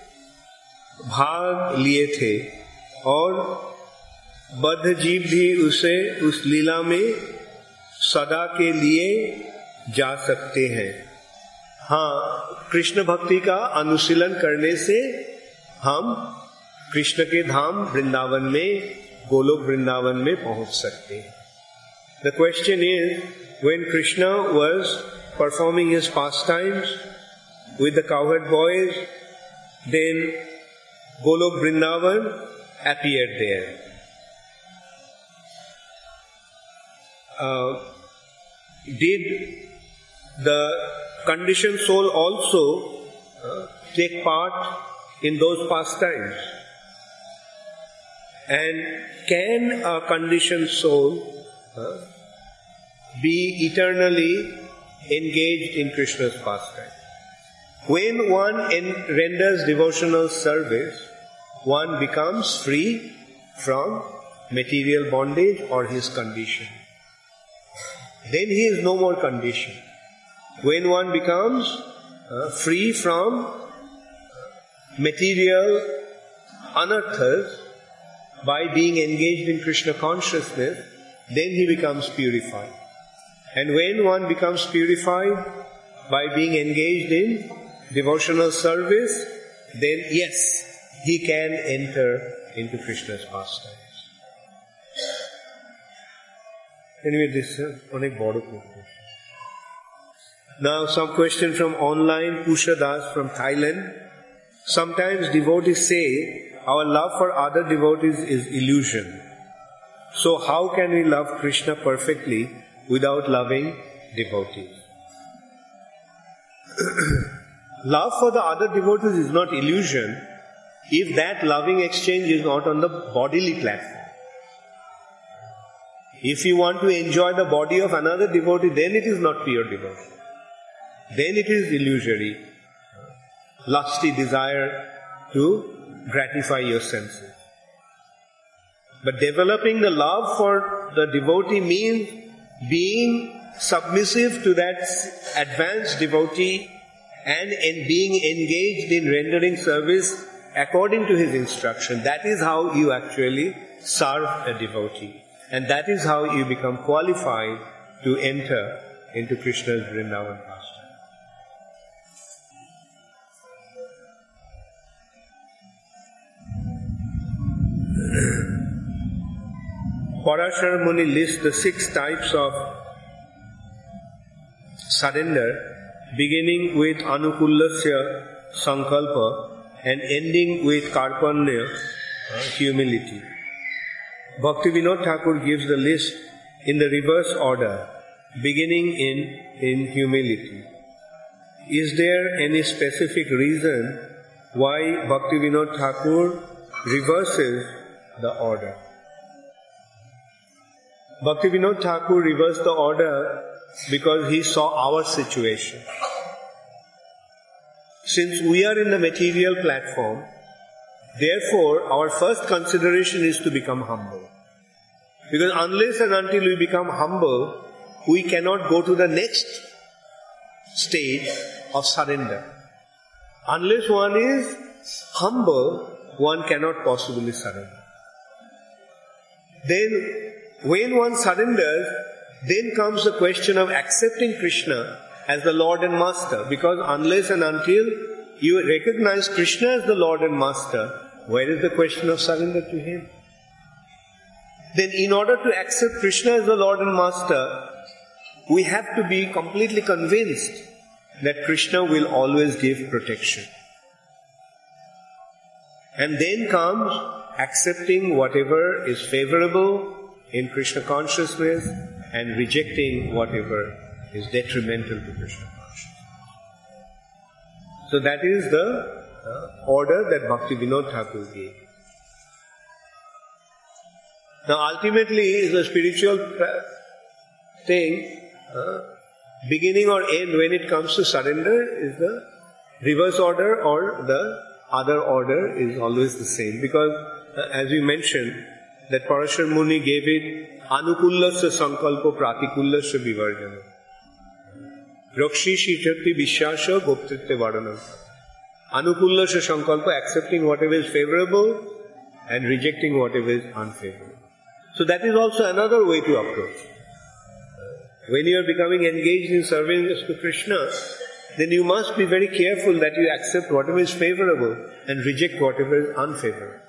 भाग लिए थे और बद्ध जीव भी उस लीला में सदा के लिए जा सकते हैं। हाँ, कृष्ण भक्ति का अनुशीलन करने से हम कृष्ण के धाम वृंदावन में, गोलोक वृंदावन में पहुंच सकते हैं। The question is, when Krishna was performing his pastimes with the cowherd boys, then Golok Vrindavan appeared there. Did the conditioned soul also take part in those pastimes? And can a conditioned soul be eternally engaged in Krishna's pastime? When one renders devotional service, one becomes free from material bondage or his condition. Then he is no more conditioned. When one becomes free from material anarthas by being engaged in Krishna consciousness, then he becomes purified. And when one becomes purified by being engaged in devotional service, then yes, he can enter into Krishna's pastimes. Anyway, this is onek bodo question. Now some question from online, Pusha Das from Thailand. Sometimes devotees say our love for other devotees is illusion. So how can we love Krishna perfectly without loving devotees? Love for the other devotees is not illusion if that loving exchange is not on the bodily platform. If you want to enjoy the body of another devotee, then it is not pure devotion. Then it is illusory, lusty desire to gratify your senses. But developing the love for the devotee means being submissive to that advanced devotee and in being engaged in rendering service according to his instruction. That is how you actually serve a devotee. And that is how you become qualified to enter into Krishna's Vrindavan pastime. Parashar Muni lists the 6 types of surrender, beginning with Anukullasya Sankalpa and ending with Karpanya, humility. Bhaktivinoda Thakur gives the list in the reverse order, beginning in humility. Is there any specific reason why Bhaktivinoda Thakur reverses the order? Bhaktivinoda Thakur reversed the order because he saw our situation. Since we are in the material platform, therefore our first consideration is to become humble. Because unless and until we become humble, we cannot go to the next stage of surrender. Unless one is humble, one cannot possibly surrender. Then, when one surrenders, then comes the question of accepting Krishna as the Lord and Master. Because unless and until you recognize Krishna as the Lord and Master, where is the question of surrender to Him? Then in order to accept Krishna as the Lord and Master, we have to be completely convinced that Krishna will always give protection. And then comes accepting whatever is favorable in Krishna consciousness and rejecting whatever is detrimental to Krishna consciousness. So that is the order that Bhaktivinoda Thakur gave. Now ultimately, the spiritual thing, beginning or end when it comes to surrender is the reverse order, or the other order is always the same. Because as we mentioned, that Parashar Muni gave it Anukullasya Sankalpa Pratikullasya Vivarjana. Rakshi Shishati Vishwasya Goptritya Varanam. Anukullasya Sankalpa, accepting whatever is favorable and rejecting whatever is unfavorable. So that is also another way to approach. When you are becoming engaged in service to Krishna, then you must be very careful that you accept whatever is favorable and reject whatever is unfavorable.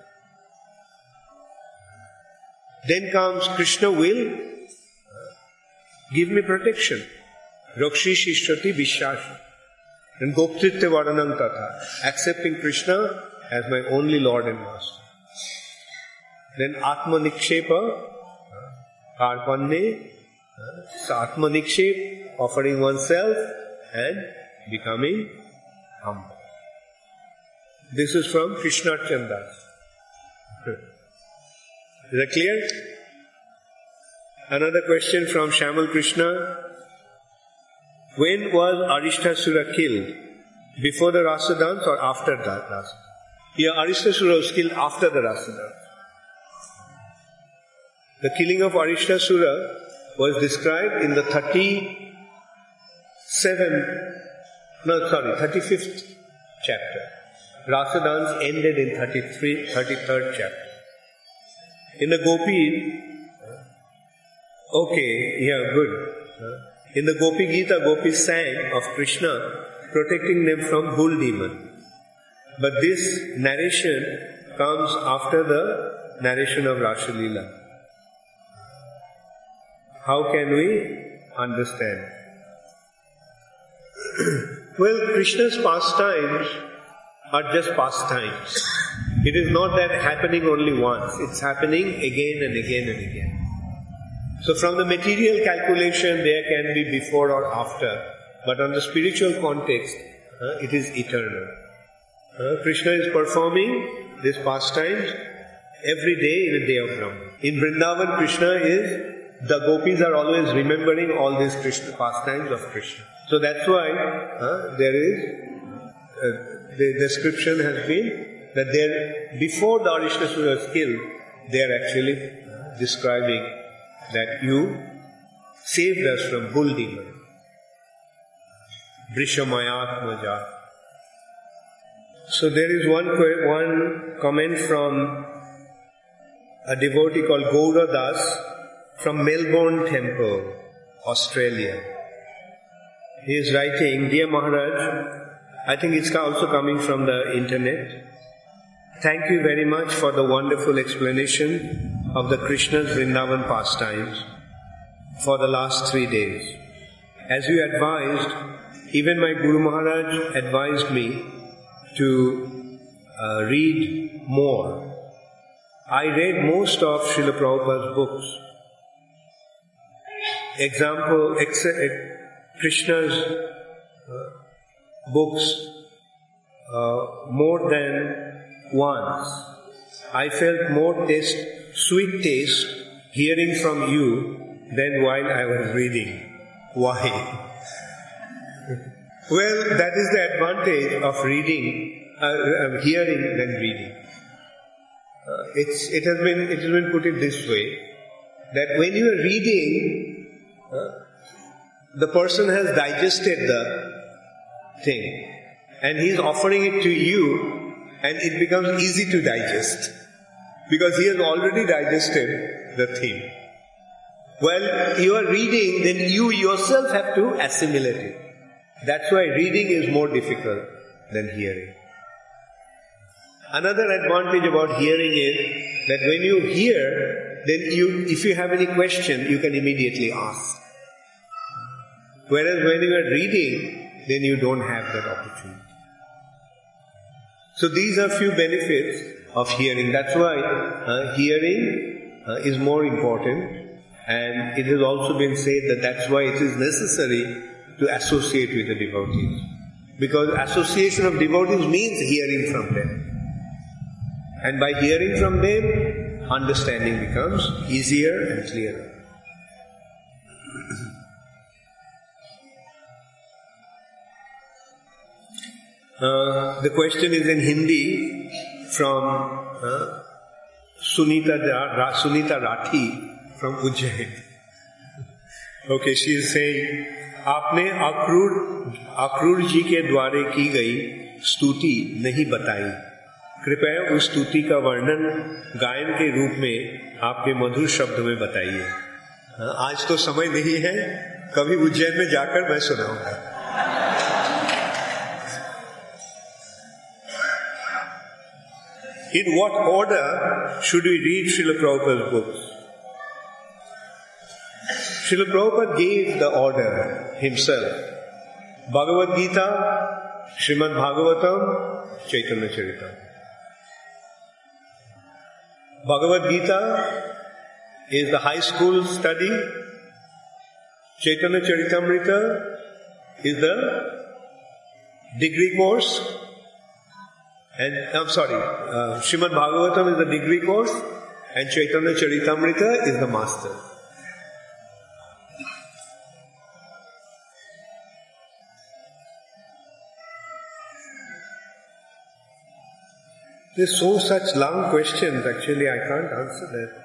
Then comes Krishna will give me protection. Rakshi Shishtati Vishwasya. And Goptritya Varanam Tatha. Accepting Krishna as my only Lord and Master. Then Atma Nikshepa, Karpanye, Atma Nikshep, offering oneself and becoming humble. This is from Krishna Chandas. Is that clear? Another question from Shamal Krishna. When was Arishtasura killed? Before the Rasa dance or after the Rasa dance? Yeah, Arishtasura was killed after the Rasa dance. The killing of Arishtasura was described in the 35th chapter. Rasa dance ended in 33rd chapter. In the Gopis, good. In the Gopi Gita, Gopis sang of Krishna protecting them from bull demon. But this narration comes after the narration of Rasa Leela. How can we understand? Well, Krishna's pastimes are just pastimes. It is not that happening only once. It's happening again and again and again. So from the material calculation, there can be before or after. But on the spiritual context, it is eternal. Krishna is performing these pastimes every day in a day of Brahma. In Vrindavan, the gopis are always remembering all these pastimes of Krishna. So that's why the description has been that before the Arishtasura is killed, they are actually describing that you saved us from bull demon. Vrishamayatmaja. So there is one comment from a devotee called Gaura Das from Melbourne Temple, Australia. He is writing, Dear Maharaj, I think it's also coming from the internet. Thank you very much for the wonderful explanation of the Krishna's Vrindavan pastimes for the last 3 days. As you advised, even my Guru Maharaj advised me to read more. I read most of Srila Prabhupada's books. Example, Krishna's books more than once. I felt more sweet taste hearing from you than while I was reading. Why? Well, that is the advantage of hearing than reading. It has been put it this way, that when you are reading, the person has digested the thing and he is offering it to you, and it becomes easy to digest because he has already digested the thing. While you are reading, then you yourself have to assimilate it. That's why reading is more difficult than hearing. Another advantage about hearing is that when you hear, then if you have any question, you can immediately ask. Whereas when you are reading, then you don't have that opportunity. So these are few benefits of hearing. That's why hearing is more important, and it has also been said that that's why it is necessary to associate with the devotees. Because association of devotees means hearing from them. And by hearing from them, understanding becomes easier and clearer. The question is in Hindi from Sunita Rathi from Ujjain. Okay, she is saying, आपने अक्रूर जी के द्वारे की गई स्तुति नहीं बताई. कृपया उस स्तुति का वर्णन गायन के रूप में आपके मधुर शब्द में बताइए. आज तो समय नहीं है, कभी उज्जैन में जाकर मैं सुनाऊंगा. In what order should we read Srila Prabhupada's books? Srila Prabhupada gave the order himself. Bhagavad Gita, Srimad Bhagavatam, Chaitanya Charitamrita. Bhagavad Gita is the high school study. Chaitanya Charitamrita is the degree course. And Srimad Bhagavatam is the degree course and Chaitanya Charitamrita is the master. There's such long questions, actually I can't answer that.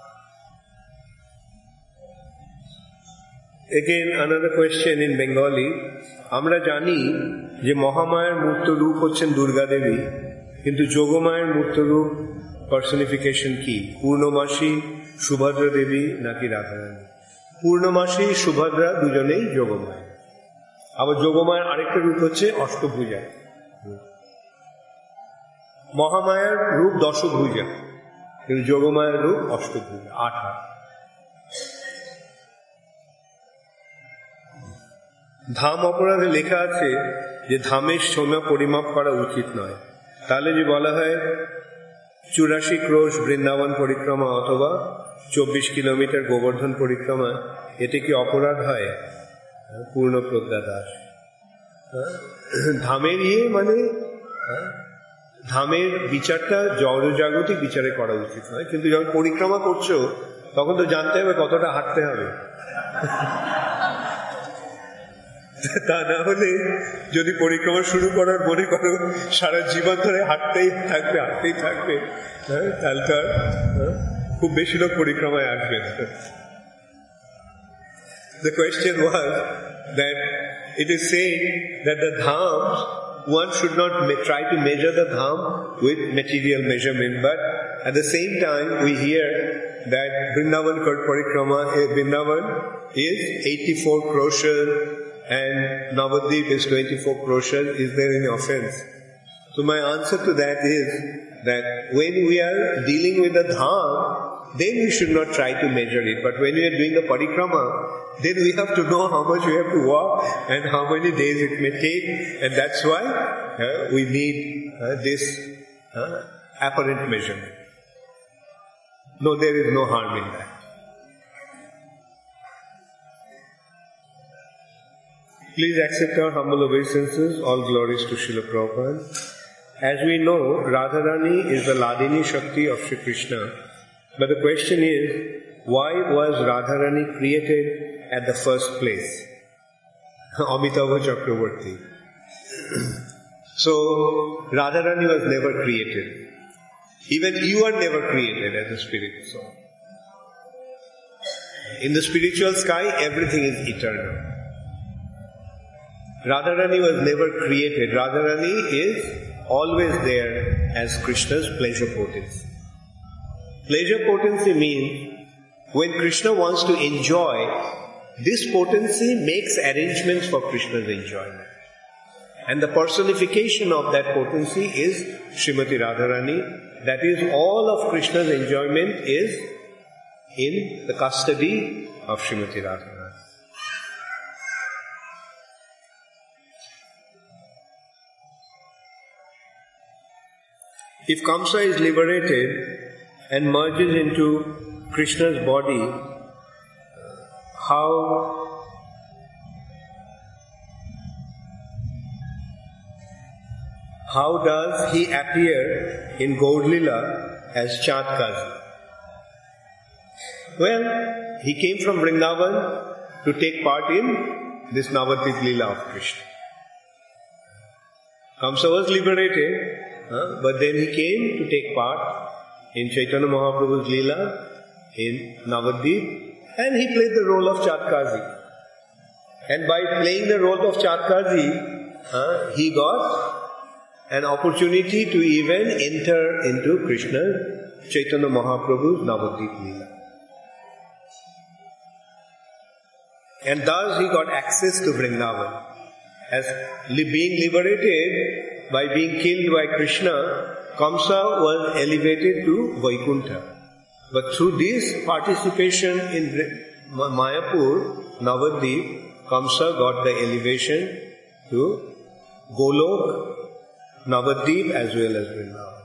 Again, another question in Bengali. আমরা জানি যে মহামায়ার মূর্ত রূপ হচ্ছেন দুর্গা দেবী, কিন্তু যোগমায়ের মূর্ত রূপ personification কি? পূর্ণমাসী সুভদ্রা দেবী নাকি রাধারানী? পূর্ণমাসী সুভদ্রা দুজনেই যোগমায়া। আবার যোগমায়ের আরেকটা রূপ হচ্ছে অষ্টভুজা। মহামায়ার রূপ দশভুজা, কিন্তু যোগমায়ের রূপ অষ্টভুজা, ৮ হাত। ধাম অপরাধে লেখা আছে যে ধামের সীমা পরিমাপ করা উচিত নয়। তাহলে যে বলা হয় ৮৪ ক্রোশ বৃন্দাবন পরিক্রমা অথবা ২৪ কিলোমিটার গোবর্ধন পরিক্রমা, এতে কি অপরাধ হয়? পূর্ণ প্রজ্ঞা দাস, ধামের মানে ধামের বিচারটা জড়জাগতিক বিচারে করা উচিত নয়, কিন্তু যখন পরিক্রমা করছো তখন তো জানতে হবে কতটা হাঁটতে হবে। তা না হলে যদি পরিক্রমা শুরু করার মনে করো সারা জীবন ধরে হাঁটতেই থাকবে, তাহলে তো খুব বেশি লোক পরিক্রমায় আসবে। The question was that it is saying that the dhams, one should not try to measure the dham with material measurement, but at the same time we hear that Vrindavan Parikrama, Vrindavan is 84 crores and Navadvip is 24 crores. Is there any offense? So my answer to that is that when we are dealing with the dham, then we should not try to measure it. But when we are doing the parikrama, then we have to know how much we have to walk and how many days it may take, and that's why we need this apparent measurement. No, there is no harm in that. Please accept our humble obeisances. All glories to Srila Prabhupada. As we know, Radharani is the Ladini Shakti of Sri Krishna. But the question is, why was Radharani created at the first place? Amitabha Chakravarti. So, Radharani was never created. Even you are never created as a spirit soul. In the spiritual sky, everything is eternal. Radharani was never created. Radharani is always there as Krishna's pleasure potency. Pleasure potency means when Krishna wants to enjoy, this potency makes arrangements for Krishna's enjoyment. And the personification of that potency is Srimati Radharani. That is, all of Krishna's enjoyment is in the custody of Srimati Radharani. If Kamsa is liberated and merges into Krishna's body, how does he appear in Gaur Lila as Chatkazi? Well, he came from Vrindavan to take part in this Navadvip Lila of Krishna. Kamsa was liberated, but then he came to take part in Chaitanya Mahaprabhu's Leela in Navadvip, and he played the role of Chatkazi. And by playing the role of Chatkazi, he got an opportunity to even enter into Krishna Chaitanya Mahaprabhu's Navadvip Leela. And thus he got access to Vrindavan. As being liberated by being killed by Krishna, Kamsa was elevated to Vaikuntha. But through this participation in Mayapur, Navadvip, Kamsa got the elevation to Golok, Navadvip as well as Vrindavan.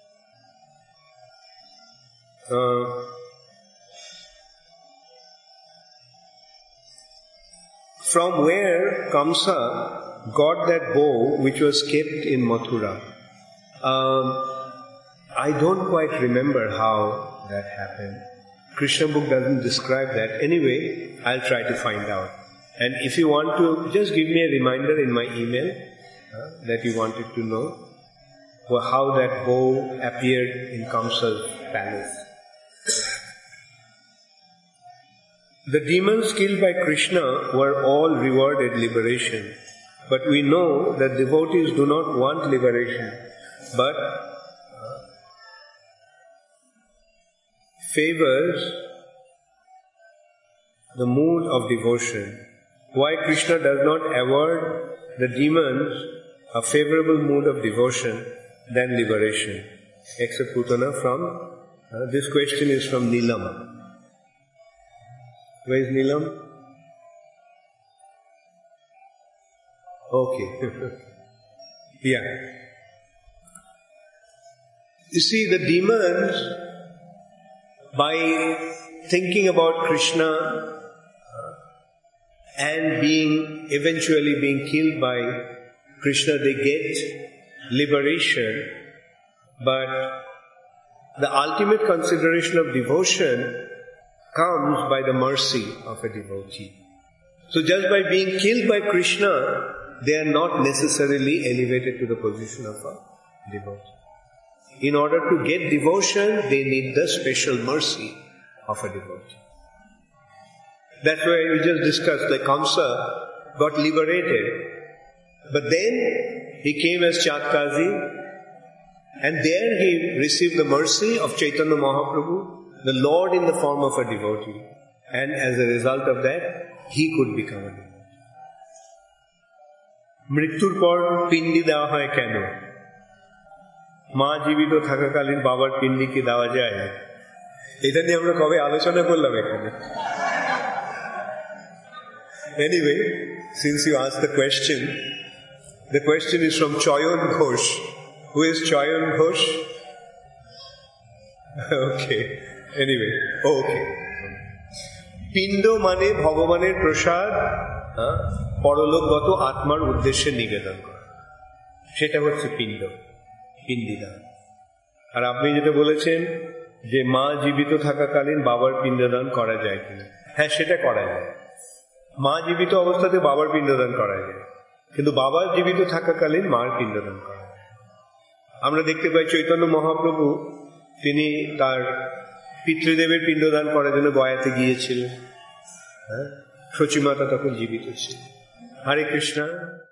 From where Kamsa got that bow which was kept in Mathura. I don't quite remember how that happened. Krishna book doesn't describe that. Anyway, I'll try to find out. And if you want to, just give me a reminder in my email that you wanted to know how that bow appeared in Kamsa's palace. The demons killed by Krishna were all rewarded liberation. But we know that devotees do not want liberation, but favors the mood of devotion. Why Krishna does not award the demons a favorable mood of devotion than liberation? Except Putana from, this question is from Neelam. Where is Neelam? Okay. Yeah. You see, the demons, by thinking about Krishna and eventually being killed by Krishna, they get liberation, but the ultimate consideration of devotion comes by the mercy of a devotee. So just by being killed by Krishna, they are not necessarily elevated to the position of a devotee. In order to get devotion, they need the special mercy of a devotee. That's why we just discussed, like Kamsa got liberated, but then he came as Chatkazi, and there he received the mercy of Chaitanya Mahaprabhu, the Lord in the form of a devotee. And as a result of that, he could become a devotee. মৃত্যুর পর পিণ্ডি দেওয়া হয় কেন? মা জীবিত থাকাকালীন বাবার পিণ্ডি কি দেওয়া যায়? এটা নিয়ে আমরা কবে আলোচনা করলাম এখানে? Anyway, since you asked the question is from Chayan Ghosh. Who is Chayan Ghosh? Okay. Anyway, okay. পিণ্ড মানে ভগবানের প্রসাদ পরলোকগত আত্মার উদ্দেশ্যে নিবেদন করা, সেটা হচ্ছে পিণ্ডিদান। আর আপনি যেটা বলেছেন যে মা জীবিত থাকাকালীন বাবার পিণ্ডদান করা যায় কিনা, হ্যাঁ সেটা করা যায়। মা জীবিত অবস্থাতে বাবার পিণ্ডদান করা যায়, কিন্তু বাবা জীবিত থাকাকালীন মার পিণ্ডদান করা যায়। আমরা দেখতে পাই চৈতন্য মহাপ্রভু তিনি তার পিতৃদেবের পিণ্ডদান করার জন্য গয়াতে গিয়েছিলেন। শচীমাতা তখন জীবিত ছিল। হরে কৃষ্ণ।